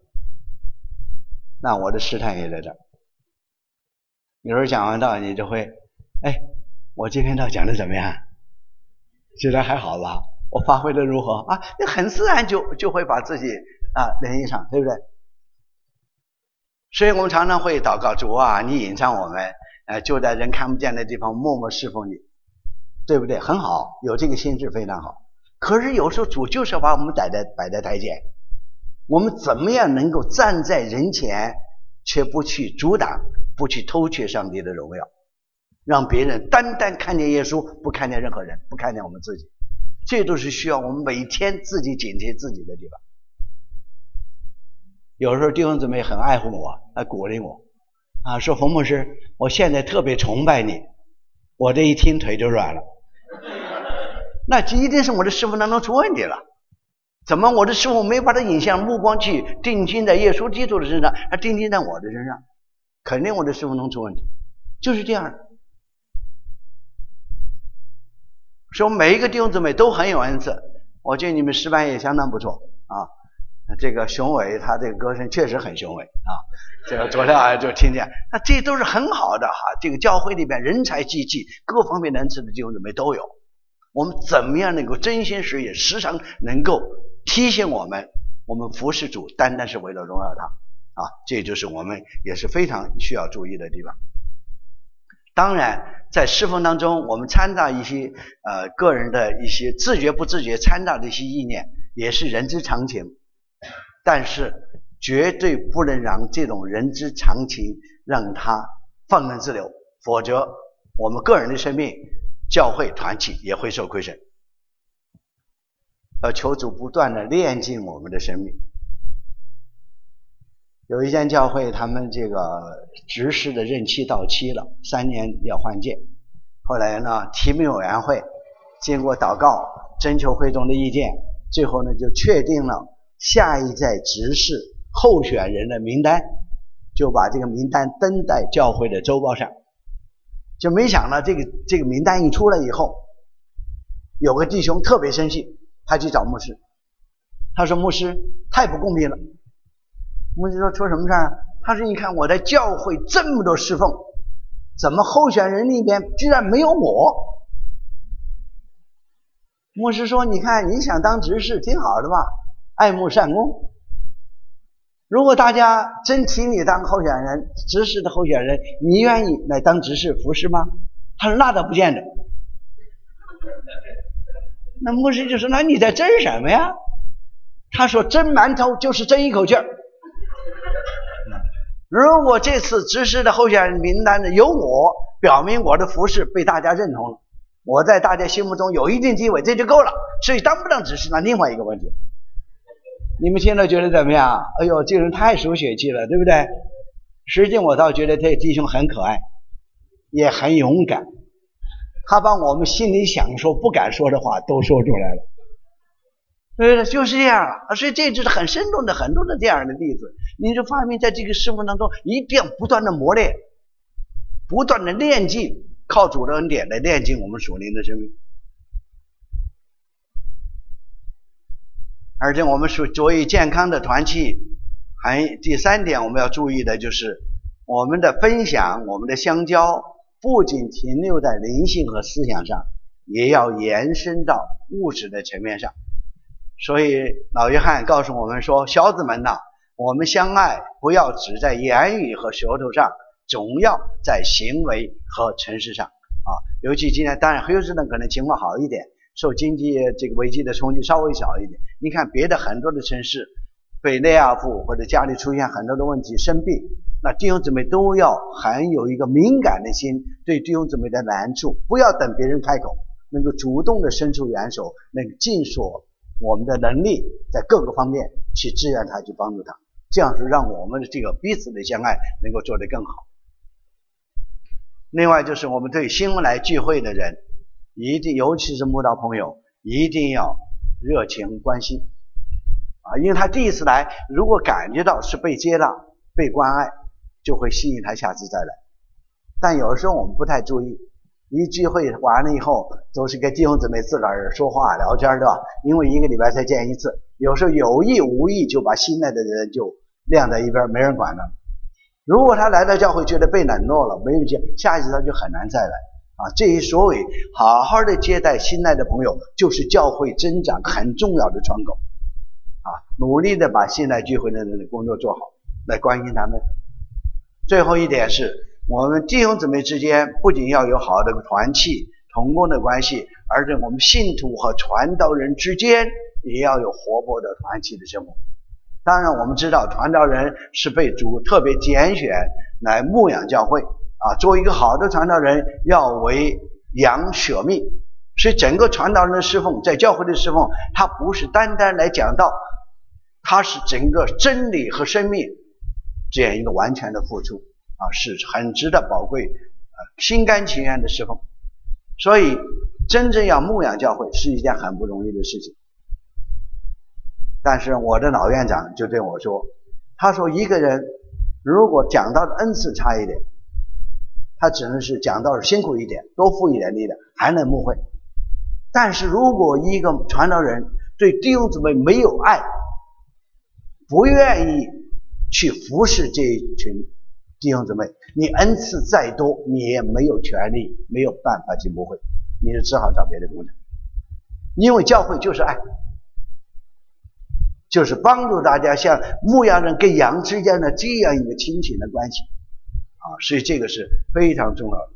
那我的试探也在这儿。有时候讲完道，你就会哎，我这篇道讲的怎么样？觉得还好吧？我发挥的如何啊？你很自然就就会把自己啊联系上，对不对？所以我们常常会祷告主啊，你隐藏我们，呃，就在人看不见的地方默默侍奉你，对不对？很好，有这个心智非常好。可是有时候主就是要把我们摆在摆在台前，我们怎么样能够站在人前，却不去阻挡，不去偷窃上帝的荣耀，让别人单单看见耶稣，不看见任何人，不看见我们自己。这都是需要我们每天自己警惕自己的地方。有时候弟兄姊妹很爱护我，来鼓励我啊，说冯牧师，我现在特别崇拜你。我这一听腿就软了，那一定是我的侍奉当中出问题了。怎么我的侍奉没把他引向目光去定睛在耶稣基督的身上，他定睛在我的身上，肯定我的侍奉中出问题，就是这样的。说每一个弟兄姊妹都很有恩赐，我觉得你们诗班也相当不错啊。这个雄伟，他这个歌声确实很雄伟啊。这个昨天啊就听见，那这都是很好的哈。这个教会里边人才济济，各方面的恩赐的弟兄姊妹都有。我们怎么样能够真心实意，时常能够提醒我们，我们服侍主单单是为了荣耀他啊，这就是我们也是非常需要注意的地方。当然在侍奉当中，我们掺杂一些呃个人的一些自觉不自觉掺杂的一些意念，也是人之常情，但是绝对不能让这种人之常情让它放任自流，否则我们个人的生命、教会团体也会受亏损。要求主不断的炼净我们的生命。有一间教会，他们这个执事的任期到期了，三年要换届。后来呢，提名委员会经过祷告，征求会众的意见，最后呢就确定了下一届执事候选人的名单，就把这个名单登在教会的周报上。就没想到这个这个名单一出来以后，有个弟兄特别生气，他去找牧师，他说牧师太不公平了。牧师说出什么事儿？他说你看我在教会这么多侍奉，怎么候选人里边居然没有我？牧师说你看你想当执事挺好的吧，爱慕善功，如果大家真提你当候选人，执事的候选人，你愿意来当执事服侍吗？他说那倒不见得。那牧师就说那你在争什么呀？他说争馒头就是争一口气儿。如果这次执事的候选人名单的有我，表明我的服侍被大家认同了，我在大家心目中有一定地位，这就够了。所以当不当执事那另外一个问题。你们现在觉得怎么样？哎呦，这个人太属血气了，对不对？实际我倒觉得这个弟兄很可爱，也很勇敢，他把我们心里想说不敢说的话都说出来了。对的，就是这样啊。所以这就是很生动的很多的这样的例子。你就发明在这个侍奉当中一定要不断的磨练，不断的炼净，靠主的恩典来炼净我们属灵的生命。而且我们属作为健康的团体，还第三点我们要注意的就是我们的分享，我们的相交不仅停留在灵性和思想上，也要延伸到物质的层面上。所以老约翰告诉我们说，小子们呐，我们相爱不要只在言语和舌头上，总要在行为和诚实上啊。尤其今天当然休斯顿可能情况好一点，受经济这个危机的冲击稍微小一点。你看别的很多的城市被内亚夫或者家里出现很多的问题生病，那弟兄姊妹都要很有一个敏感的心，对弟兄姊妹的难处不要等别人开口，能够主动的伸出援手，能够尽所我们的能力在各个方面去支援他，去帮助他，这样是让我们的这个彼此的相爱能够做得更好。另外就是我们对新来聚会的人一定，尤其是慕道朋友，一定要热情关心啊，因为他第一次来，如果感觉到是被接纳、被关爱，就会吸引他下次再来。但有时候我们不太注意，一聚会完了以后都是跟弟兄姊妹自个儿说话聊天，对吧？因为一个礼拜才见一次，有时候有意无意就把新来的人就晾在一边，没人管了。如果他来到教会觉得被冷落了，没人接，下一次他就很难再来。 啊，这一所谓好好的接待新来的朋友，就是教会增长很重要的窗口啊！努力的把新来聚会的人的工作做好，来关心他们。最后一点是，我们弟兄姊妹之间不仅要有好的团契同工的关系，而且我们信徒和传道人之间也要有活泼的团契的生活。当然我们知道传道人是被主特别拣选来牧养教会啊，做一个好的传道人要为羊舍命，所以整个传道人的侍奉，在教会的侍奉，他不是单单来讲道，他是整个真理和生命这样一个完全的付出啊，是很值得宝贵、呃、心甘情愿的侍奉。所以真正要牧养教会是一件很不容易的事情。但是我的老院长就对我说，他说一个人如果讲道的恩赐差一点，他只能是讲道辛苦一点，多付一点力量，还能牧会。但是如果一个传道人对弟兄姊妹没有爱，不愿意去服侍这一群弟兄姊妹，你恩赐再多，你也没有权利，没有办法去牧会，你就只好找别的工作。因为教会就是爱，就是帮助大家像牧羊人跟羊之间的这样一个亲情的关系啊，所以这个是非常重要的。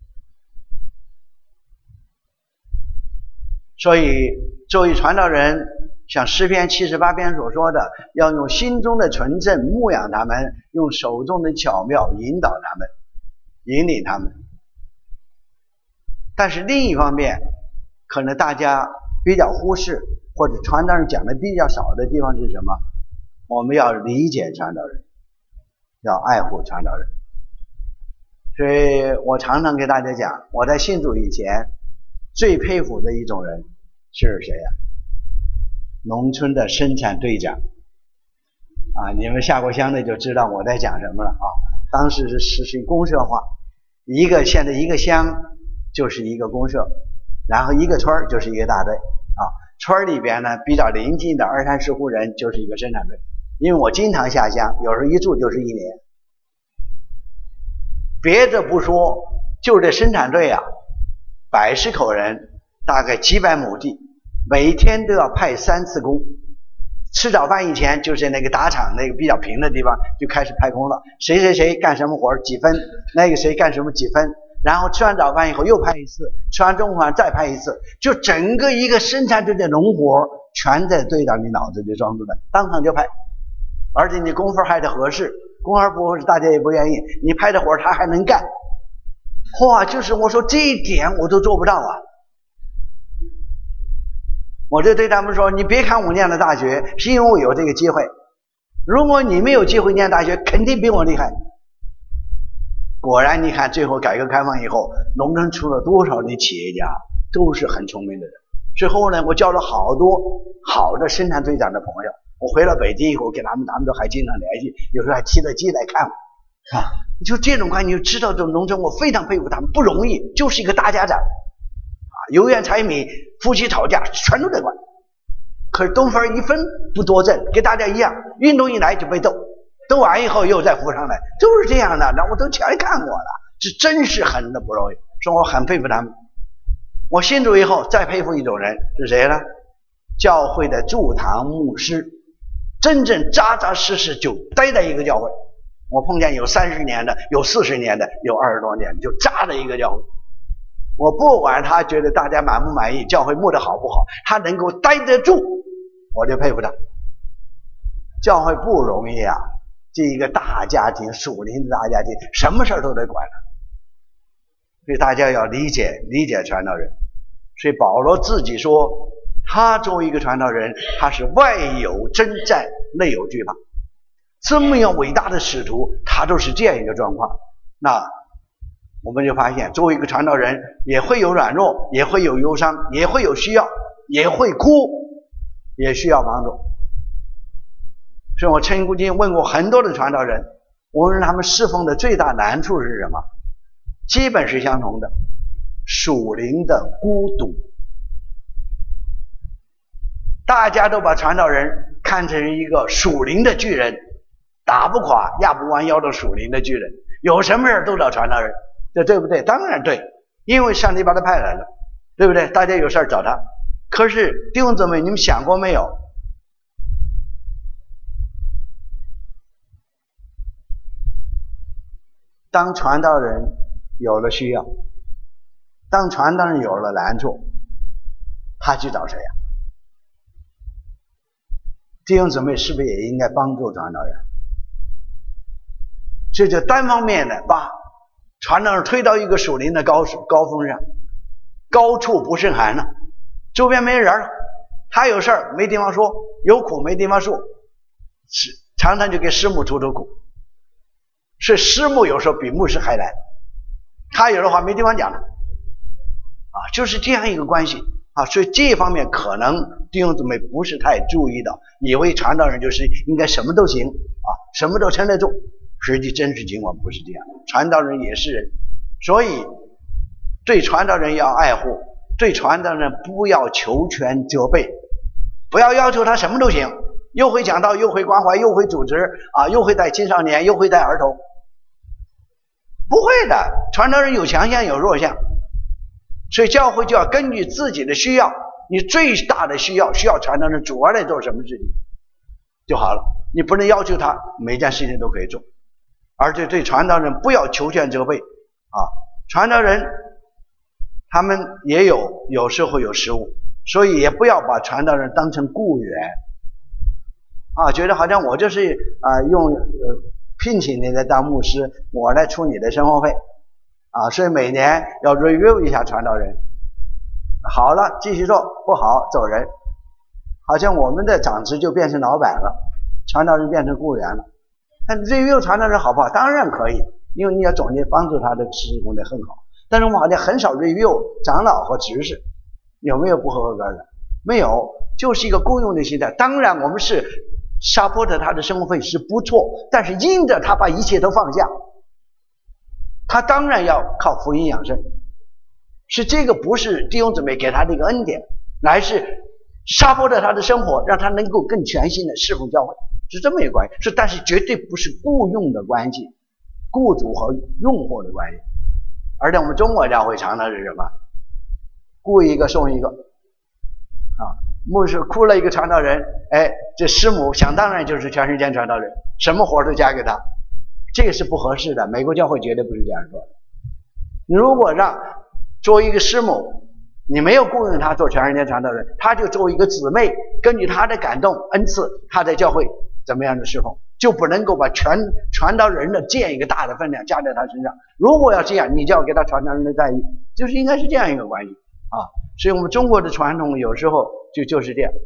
所以作为传道人，像诗篇七十八篇所说的，要用心中的纯正牧养他们，用手中的巧妙引导他们，引领他们。但是另一方面，可能大家比较忽视，或者传道人讲的比较少的地方是什么？我们要理解传道人，要爱护传道人。所以我常常给大家讲，我在信主以前最佩服的一种人是谁呀、啊？农村的生产队长啊，你们下过乡的就知道我在讲什么了啊。当时是实行公社化，一个现在一个乡就是一个公社，然后一个村就是一个大队啊。村里边呢比较临近的二三十户人就是一个生产队。因为我经常下乡，有时候一住就是一年。别的不说，就这生产队啊，百十口人，大概几百亩地，每天都要派三次工。吃早饭以前，就是那个打场那个比较平的地方就开始派工了，谁谁谁干什么活几分，那个谁干什么几分，然后吃完早饭以后又派一次，吃完中午饭再派一次，就整个一个生产队的农活全在队长你脑子里装住的，当场就派。而且你工分还得合适，工而不合适大家也不愿意，你派的活他还能干。哇，就是我说这一点我都做不到啊。我就对他们说，你别看我念了大学，是因为我有这个机会，如果你没有机会念大学，肯定比我厉害。果然你看最后改革开放以后，农村出了多少的企业家，都是很聪明的人。之后呢，我交了好多好的生产队长的朋友，我回了北京以后跟他们他们都还经常联系，有时候还提着机来看我啊。就这种关系，你就知道这种农村我非常佩服他们，不容易，就是一个大家长啊，油盐柴米夫妻吵架全都得管。可是东分一分不多挣，跟大家一样，运动一来就被斗，斗完以后又再扶上来，就是这样的，那我都全看过了，这真是很的不容易，所以我很佩服他们。我信主以后再佩服一种人是谁呢？教会的驻堂牧师，真正扎扎实实就待在一个教会。我碰见有三十年的，有四十年的，有二十多年就扎在一个教会。我不管他觉得大家满不满意，教会牧的好不好，他能够待得住，我就佩服他。教会不容易啊，这一个大家庭，属灵的大家庭，什么事都得管了。所以大家要理解理解传道人。所以保罗自己说，他作为一个传道人，他是外有征战，内有惧怕。这么样伟大的使徒，他都是这样一个状况。那我们就发现，作为一个传道人，也会有软弱，也会有忧伤，也会有需要，也会哭，也需要帮助。所以我曾经问过很多的传道人，我问他们侍奉的最大难处是什么？基本是相同的，属灵的孤独。大家都把传道人看成一个属灵的巨人，打不垮压不弯腰的属灵的巨人，有什么事都找传道人，这对不对？当然对。 因为上帝把他派来了，对不对？大家有事找他。可是弟兄姊妹，你们想过没有？当传道人有了需要，当传道人有了难处，他去找谁呀？弟兄姊妹是不是也应该帮助传道人？这就单方面的把传道人推到一个属灵的高高峰上，高处不胜寒了，周边没人了，他有事儿没地方说，有苦没地方说，常常就给师母吐吐苦。是师母有时候比牧师还难，他有的话没地方讲了啊，就是这样一个关系啊。所以这一方面可能弟兄姊妹不是太注意的，以为传道人就是应该什么都行啊，什么都撑得住，实际真实情况不是这样，传道人也是人。所以对传道人要爱护，对传道人不要求全责备，不要要求他什么都行，又会讲道，又会关怀，又会组织啊，又会带青少年，又会带儿童。不会的，传道人有强项有弱项，所以教会就要根据自己的需要，你最大的需要需要传道人主要来做什么事情就好了，你不能要求他每件事情都可以做。而且对传道人不要求全责备啊，传道人他们也有有时候有失误，所以也不要把传道人当成雇员啊，觉得好像我就是啊用呃聘请你来当牧师，我来出你的生活费啊，所以每年要 review 一下传道人，好了继续做，不好走人，好像我们的长职就变成老板了，传道人变成雇员了。但 review 传道人好不好？当然可以，因为你要总结帮助他的事工得很好。但是我们好像很少 review 长老和执事，有没有不合格的？没有，就是一个雇佣的心态。当然我们是support他的生活费是不错，但是因着他把一切都放下，他当然要靠福音养生，是这个不是弟兄姊妹给他的一个恩典，乃是support他的生活，让他能够更全心的侍奉教会，是这么一个关系。是但是绝对不是雇佣的关系，雇主和用户的关系。而且我们中国教会常常是什么？雇一个送一个啊，牧师雇了一个传道人，哎，这师母想当然就是全世界传道人，什么活都加给他，这个是不合适的。美国教会绝对不是这样做的。你如果让作为一个师母，你没有雇佣他做全世界传道人，他就作为一个姊妹，根据他的感动恩赐，他在教会怎么样的侍奉，就不能够把全传道人的建一个大的分量加在他身上。如果要这样，你就要给他传道人的待遇，就是应该是这样一个关系啊。所以我们中国的传统有时候就就是这样，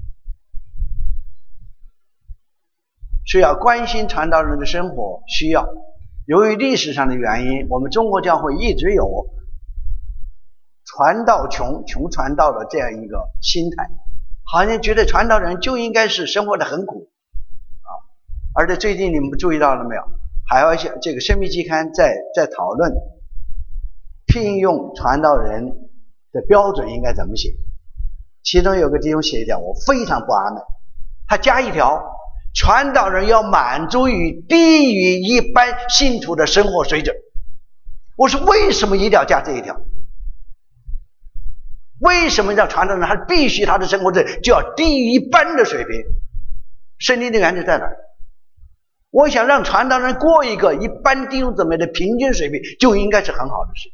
是要关心传道人的生活需要。由于历史上的原因，我们中国教会一直有传道穷穷传道的这样一个心态，好像觉得传道人就应该是生活的很苦啊。而且最近你们注意到了没有，还有一些这个生命期刊在在讨论聘用传道人的标准应该怎么写。其中有个弟兄写一条我非常不阿门，他加一条，传道人要满足于低于一般信徒的生活水准。我说为什么一定要加这一条？为什么让传道人他必须他的生活水准就要低于一般的水平？圣经的原则在哪儿？我想让传道人过一个一般弟兄姊妹的平均水平，就应该是很好的事，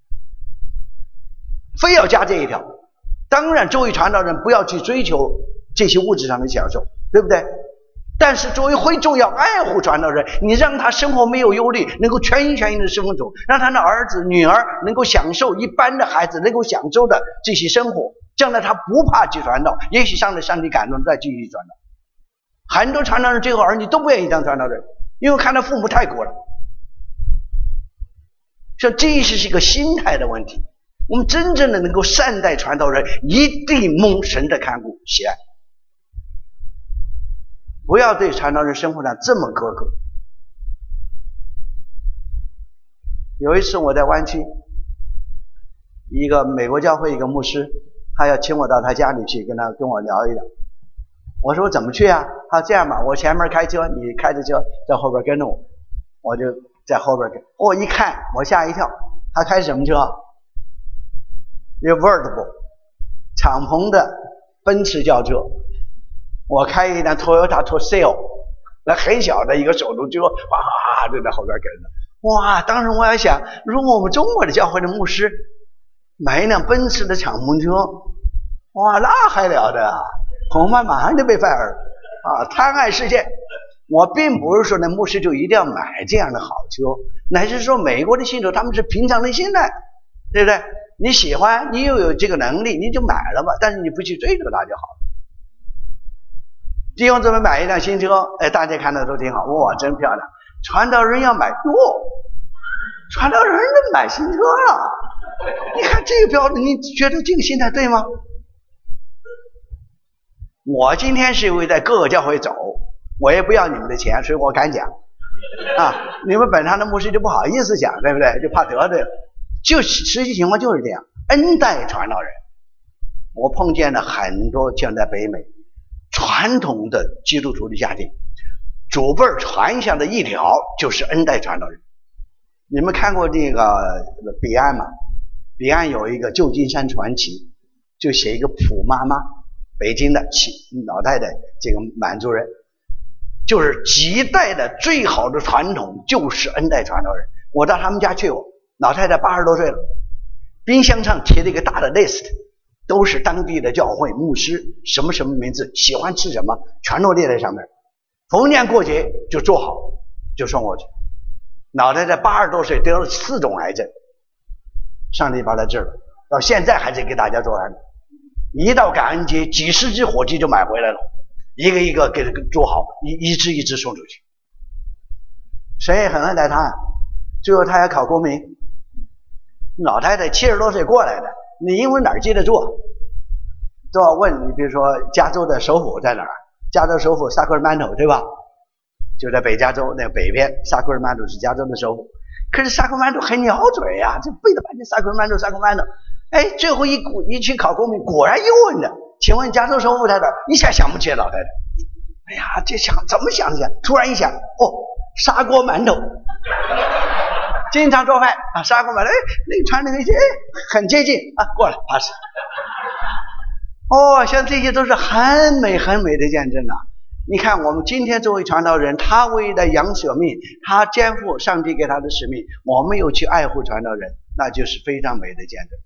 非要加这一条。当然作为传道人不要去追求这些物质上的享受，对不对？但是作为会众要爱护传道人，你让他生活没有忧虑，能够全心全意的侍奉主，让他的儿子女儿能够享受一般的孩子能够享受的这些生活，将来他不怕去传道，也许上来上帝感动再继续传道。很多传道人最后儿女都不愿意当传道人，因为看到父母太苦了。所以这是一个心态的问题。我们真正的能够善待传道人，一定蒙神的看顾喜爱，不要对传道人生活上这么苛刻。有一次我在湾区，一个美国教会一个牧师，他要请我到他家里去跟他跟我聊一聊。我说我怎么去啊？他说这样吧，我前面开车，你开着车在后边跟着我，我就在后边跟。我一看我吓一跳，他开什么车？ convertible 敞篷的奔驰轿车，我开一辆 Toyota Tucson， 那很小的一个手动车，哇哇就在后边跟着。哇，当时我还想，如果我们中国的教会的牧师买一辆奔驰的敞篷车，哇，那还了得啊，恐怕马上就被 fire 了啊！贪爱世界。我并不是说那牧师就一定要买这样的好车，乃是说美国的信徒他们是平常的心态，对不对？你喜欢，你又有这个能力，你就买了吧，但是你不去追求它就好了。弟兄姊妹买一辆新车，哎，大家看的都挺好，哇，真漂亮。传道人要买，哇，传道人都买新车了，你看这个标准，你觉得这个心态对吗？我今天是因为在各个教会走，我也不要你们的钱，所以我敢讲啊，你们本堂的牧师就不好意思讲，对不对？就怕得罪了。就实际情况就是这样，恩待传道人，我碰见了很多像在北美传统的基督徒的家庭，祖辈传下的一条就是恩待传道人。你们看过这个彼岸吗？彼岸有一个旧金山传奇，就写一个普妈妈，北京的老太太，这个满族人，就是几代的最好的传统就是恩待传道人。我到他们家去过，老太太八十多岁了，冰箱上贴了一个大的 list， 都是当地的教会牧师什么什么名字，喜欢吃什么，全都列在上面。逢年过节就做好就送过去。老太太八十多岁，得了四种癌症，上帝把她治了，到现在还是给大家做饭的。一到感恩节，几十只火鸡就买回来了，一个一个给他做好，一一只一只送出去。谁也很恩待他，最后他要考公民。老太太七十多岁过来的，你英文哪儿记得住？都要问你，比如说加州的首府在哪儿？加州首府 Sacramento， 对吧？就在北加州那北边 ，Sacramento 是加州的首府。可是 Sacramento 很鸟嘴呀、啊，这背了半天 Sacramento Sacramento， 哎，最后一一去考公民，果然又问着，请问加州首府在哪儿？一下想不起来老太太。哎呀，这想怎么想的想？突然一想，哦，砂锅馒头。经常做饭啊，砂锅馒头，哎，那个传那个哎，很接近啊，过来 pass。哦，像这些都是很美很美的见证啊！你看，我们今天作为传道人，他为了养舍命，他肩负上帝给他的使命，我们又去爱护传道人，那就是非常美的见证。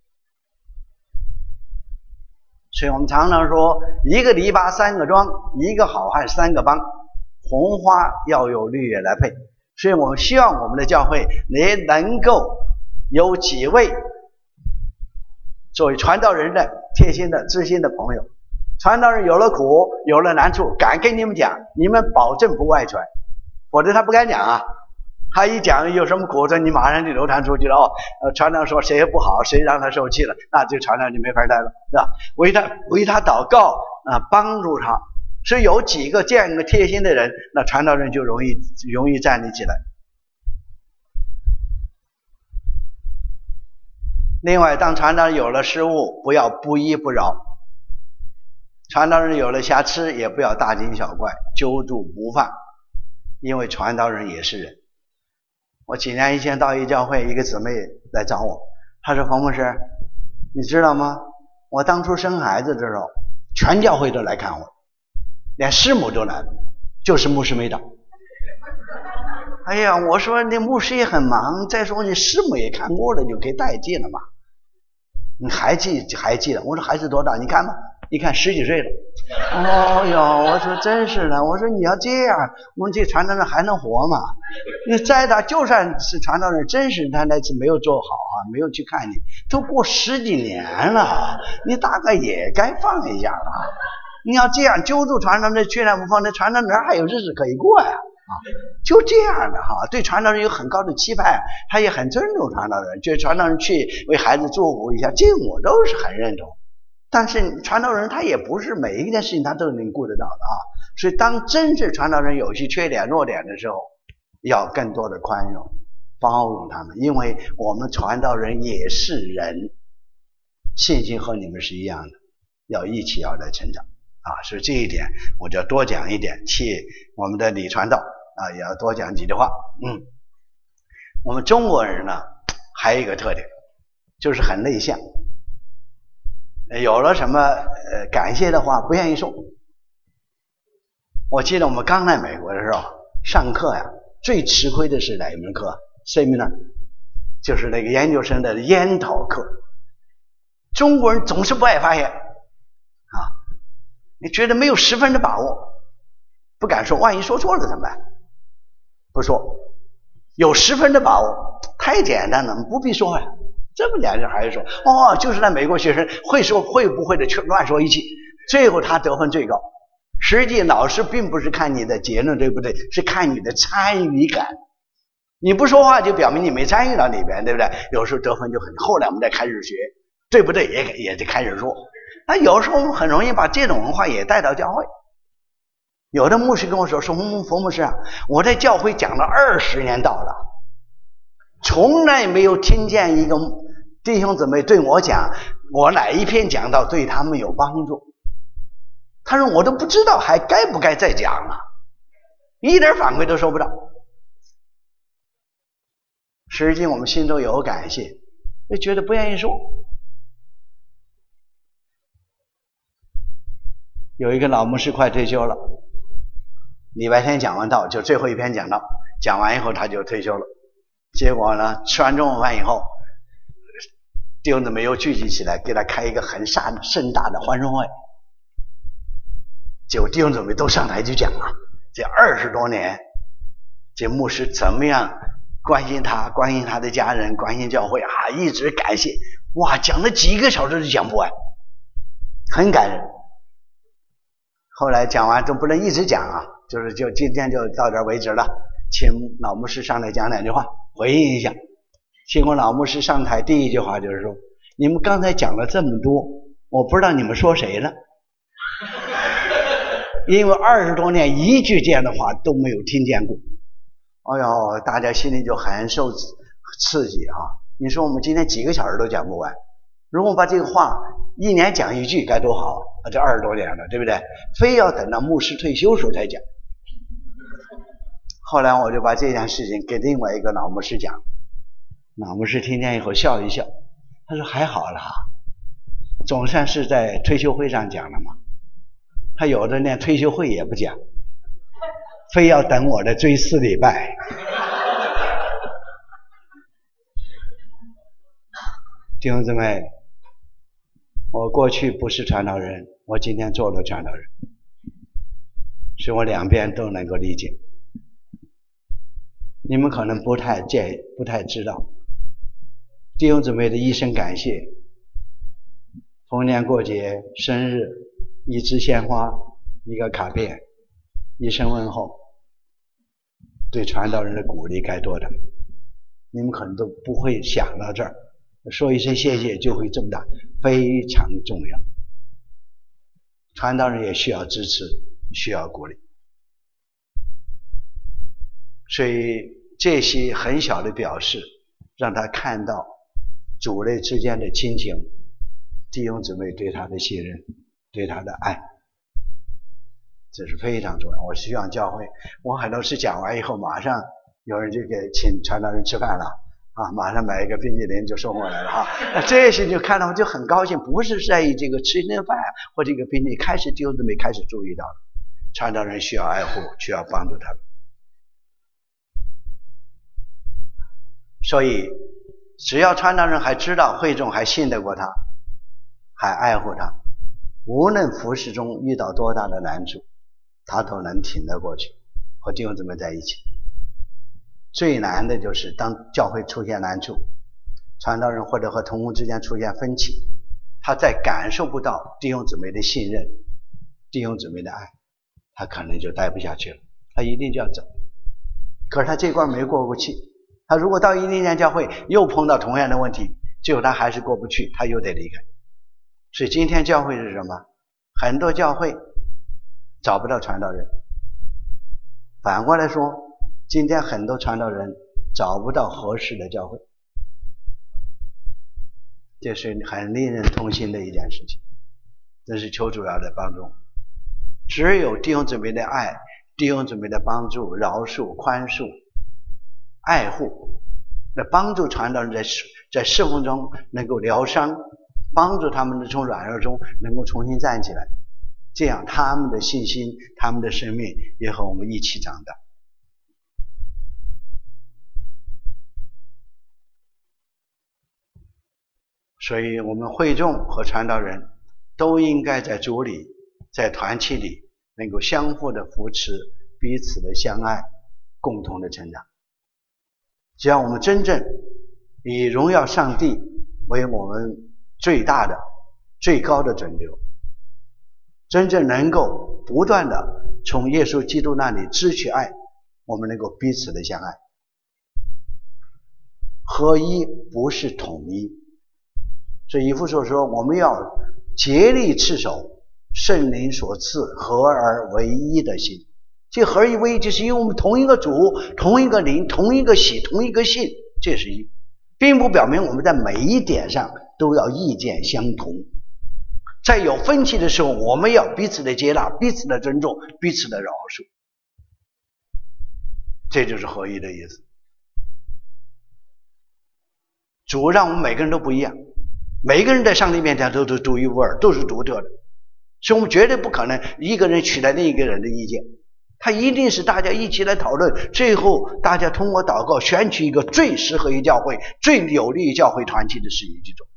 所以我们常常说，一个篱笆三个桩，一个好汉三个帮，红花要有绿叶来配。所以我们希望我们的教会也能够有几位作为传道人的贴心的知心的朋友，传道人有了苦有了难处敢跟你们讲，你们保证不外传，否则他不敢讲啊。他一讲有什么苦症，你马上就流传出去了哦。呃，传道说谁不好，谁让他受气了，那就传道就没法带了，是吧？为他为他祷告啊，帮助他。所以有几个这样的贴心的人，那传道人就容易容易站立起来。另外，当传道人有了失误，不要不依不饶；传道人有了瑕疵，也不要大惊小怪，揪住不放，因为传道人也是人。我几年以前到一教会，一个姊妹来找我，她说：“冯牧师，你知道吗？我当初生孩子的时候，全教会都来看我。”连师母都来了，就是牧师没到。哎呀，我说那牧师也很忙，再说你师母也看过了，就可以代替了嘛。你还记还记得？我说孩子多大？你看吧，一看十几岁了。哦哟，我说真是的，我说你要这样，我们这传道人还能活吗？你再大，就算是传道人，真是他那次没有做好啊，没有去看你，都过十几年了，你大概也该放一下了。你要这样揪住传道人去然不放，那传道人还有日子可以过呀、啊！就这样的哈，对传道人有很高的期盼，他也很尊重传道人，觉得传道人去为孩子祝福一下，这个我都是很认同。但是传道人他也不是每一件事情他都能顾得到的啊，所以当真是传道人有些缺点弱点的时候，要更多的宽容包容他们，因为我们传道人也是人，信心和你们是一样的，要一起要来成长。啊，所以这一点我就要多讲一点，替我们的李传道啊也要多讲几句话。嗯，我们中国人呢还有一个特点，就是很内向有了什么呃感谢的话不愿意说。我记得我们刚来美国的时候上课呀，最吃亏的是哪一门课 ？seminar， 就是那个研究生的研讨课。中国人总是不爱发言啊，你觉得没有十分的把握，不敢说，万一说错了怎么办？不说，有十分的把握，太简单了，不必说呀。这么简单还是说哦，就是那美国学生会说会不会的全乱说一气，最后他得分最高。实际老师并不是看你的结论对不对，是看你的参与感。你不说话就表明你没参与到里边，对不对？有时候得分就很。后来我们再开始学，对不对？也也就开始说。那有时候我们很容易把这种文化也带到教会。有的牧师跟我说：“说冯牧师啊，我在教会讲了二十年道了，从来没有听见一个弟兄姊妹对我讲，我哪一篇讲道对他们有帮助。”他说我都不知道还该不该再讲了，一点反馈都收不到。实际我们心中有感谢，就觉得不愿意说。有一个老牧师快退休了，礼拜天讲完道就最后一篇讲道，讲完以后他就退休了。结果呢，吃完中午饭以后，弟兄姊妹又聚集起来给他开一个很大盛大的欢送会。结果弟兄姊妹都上台去讲了，这二十多年，这牧师怎么样关心他，关心他的家人，关心教会啊，一直感谢，哇，讲了几个小时都讲不完，很感人。后来讲完都不能一直讲啊，就是就今天就到这儿为止了，请老牧师上来讲两句话回应一下。结果老牧师上台第一句话就是说：“你们刚才讲了这么多，我不知道你们说谁了。”因为二十多年一句这样的话都没有听见过。哎呦，大家心里就很受刺激啊！你说我们今天几个小时都讲不完，如果把这个话一年讲一句该多好啊！这二十多年了，对不对？非要等到牧师退休时候才讲。后来我就把这件事情给另外一个老牧师讲，老牧师听见以后笑一笑，他说还好啦，总算是在退休会上讲了嘛。他有的连退休会也不讲，非要等我的追思礼拜。弟兄姊妹，我过去不是传道人，我今天做了传道人，使我两边都能够理解。你们可能不太介不太知道，弟兄姊妹的一声感谢，逢年过节、生日，一支鲜花，一个卡片，一声问候，对传道人的鼓励该多大。你们可能都不会想到这儿，说一声谢谢就会这么大，非常重要。传道人也需要支持，需要鼓励。所以这些很小的表示，让他看到主内之间的亲情，弟兄姊妹对他的信任，对他的爱，这是非常重要。我希望教会，我很多次讲完以后，马上有人就给请传道人吃饭了啊，马上买一个冰淇淋就送过来了哈。这些就看到我就很高兴，不是在意这个吃顿饭或这个冰淇淋，开始弟兄姊妹开始注意到了，传道人需要爱护，需要帮助他们。所以只要传道人还知道会众还信得过他，还爱护他，无论服事中遇到多大的难处，他都能挺得过去，和弟兄姊妹在一起。最难的就是当教会出现难处，传道人或者和同工之间出现分歧，他再感受不到弟兄姊妹的信任，弟兄姊妹的爱，他可能就待不下去了，他一定就要走。可是他这关没过过去，他如果到一定间教会又碰到同样的问题，最后他还是过不去，他又得离开。所以今天教会是什么？很多教会找不到传道人，反过来说，今天很多传道人找不到合适的教会，这是很令人痛心的一件事情。这是求主要的帮助，只有弟兄姊妹的爱，弟兄姊妹的帮助、饶恕、宽恕、爱护，来帮助传道人在在侍奉中能够疗伤， 帮助他们从软弱中能够重新站起来，这样他们的信心，他们的生命也和我们一起长大。所以我们会众和传道人都应该在主里，在团契里能够相互的扶持，彼此的相爱，共同的成长。只要我们真正以荣耀上帝为我们最大的最高的拯救，真正能够不断的从耶稣基督那里支取爱，我们能够彼此的相爱。合一不是统一，所以以弗所说我们要竭力持守圣灵所赐合而为一的心。这合而为一就是因为我们同一个主，同一个灵，同一个喜，同一个信，这是一，并不表明我们在每一点上都要意见相同。在有分歧的时候，我们要彼此的接纳，彼此的尊重，彼此的饶恕，这就是合一的意思。主让我们每个人都不一样，每个人在上帝面前都是独一无二，都是独特的，所以我们绝对不可能一个人取代另一个人的意见，他一定是大家一起来讨论，最后大家通过祷告选取一个最适合于教会、最有利于教会团契的事情去做。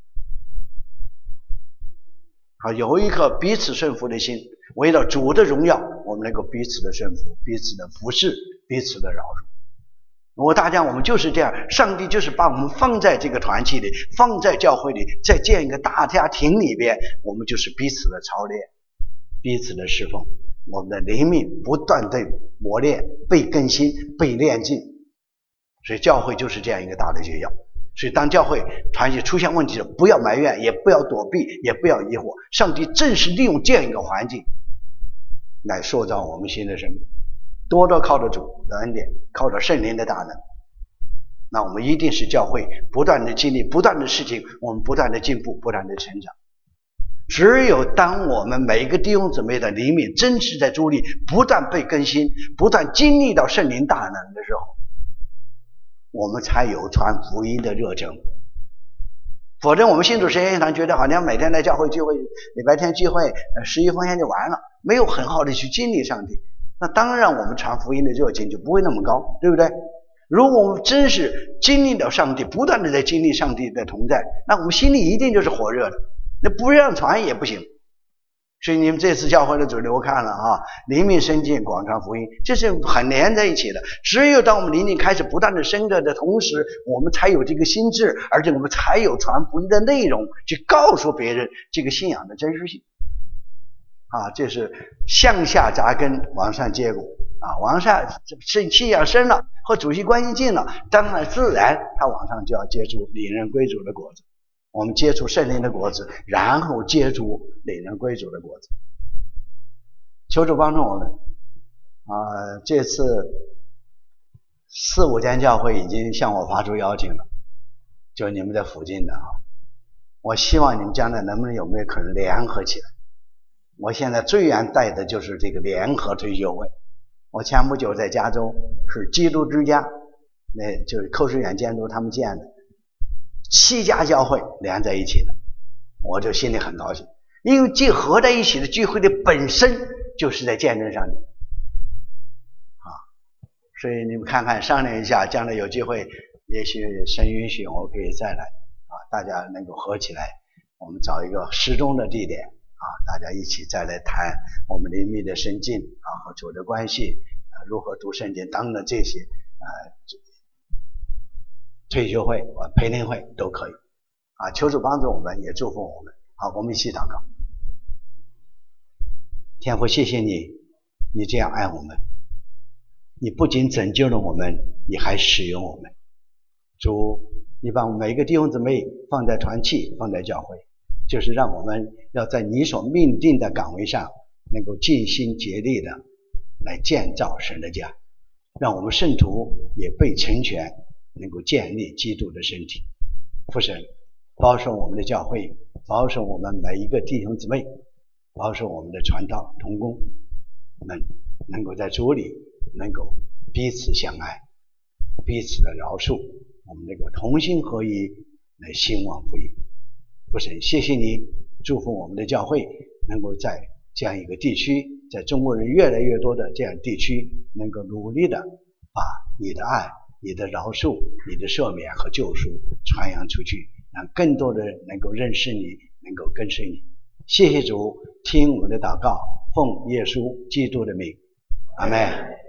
好，有一颗彼此顺服的心，为了主的荣耀，我们能够彼此的顺服，彼此的服侍，彼此的饶恕。我大家我们就是这样，上帝就是把我们放在这个团契里，放在教会里，再建一个大家庭里边，我们就是彼此的操练，彼此的侍奉，我们的灵命不断的磨练，被更新，被炼净。所以教会就是这样一个大的学校。所以当教会团体出现问题的时候，不要埋怨，也不要躲避，也不要疑惑，上帝正是利用这样一个环境来塑造我们新的生命，多多靠着主的恩典，靠着圣灵的大能。那我们一定是教会不断的经历不断的事情，我们不断的进步，不断的成长。只有当我们每一个弟兄姊妹的灵命真是在主里不断被更新，不断经历到圣灵大能的时候，我们才有传福音的热忱。否则我们信主实验堂觉得好像每天来教会聚会，礼拜天聚会十一奉献就完了，没有很好的去经历上帝，那当然我们传福音的热情就不会那么高，对不对？如果我们真是经历到上帝，不断的在经历上帝的同在，那我们心里一定就是火热的，那不让传也不行。所以你们这次教会的主流我看了啊，灵命深进，广传福音，这是很连在一起的。只有当我们灵命开始不断的深热的同时，我们才有这个心智，而且我们才有传福音的内容，去告诉别人这个信仰的真实性啊，这是向下扎根，往上结果啊，往下是信仰深了，和主席关系近了，当然自然他往上就要结出领人归主的果子。我们接触圣灵的果子，然后接触领人归主的果子。求主帮助我们啊、呃！这次四五间教会已经向我发出邀请了，就你们在附近的啊，我希望你们将来能不能有没有可能联合起来？我现在最愿带的就是这个联合退休会。我前不久在加州是基督之家，那就是寇世远监督他们建的。七家教会连在一起的，我就心里很高兴，因为这合在一起的聚会的本身就是在见证上帝啊，所以你们看看商量一下，将来有机会，也许神允许我可以再来啊，大家能够合起来，我们找一个适中的地点啊，大家一起再来谈我们灵命的深进啊和主的关系啊，如何读圣经等等这些啊。退休会、培灵会都可以啊！求主帮助我们，也祝福我们。好，我们一起祷告。天父，谢谢你，你这样爱我们，你不仅拯救了我们，你还使用我们。主，你把我们每一个弟兄姊妹放在团契，放在教会，就是让我们要在你所命定的岗位上，能够尽心竭力的来建造神的家，让我们圣徒也被成全，能够建立基督的身体。父神，保守我们的教会，保守我们每一个弟兄姊妹，保守我们的传道同工们能够在主里能够彼此相爱，彼此的饶恕，我们能够同心合一来兴旺福音。 父神，谢谢你祝福我们的教会能够在这样一个地区，在中国人越来越多的这样地区，能够努力的把你的爱、你的饶恕、你的赦免和救赎传扬出去，让更多的人能够认识你，能够跟随你。谢谢主，听我的祷告，奉耶稣基督的名，阿们。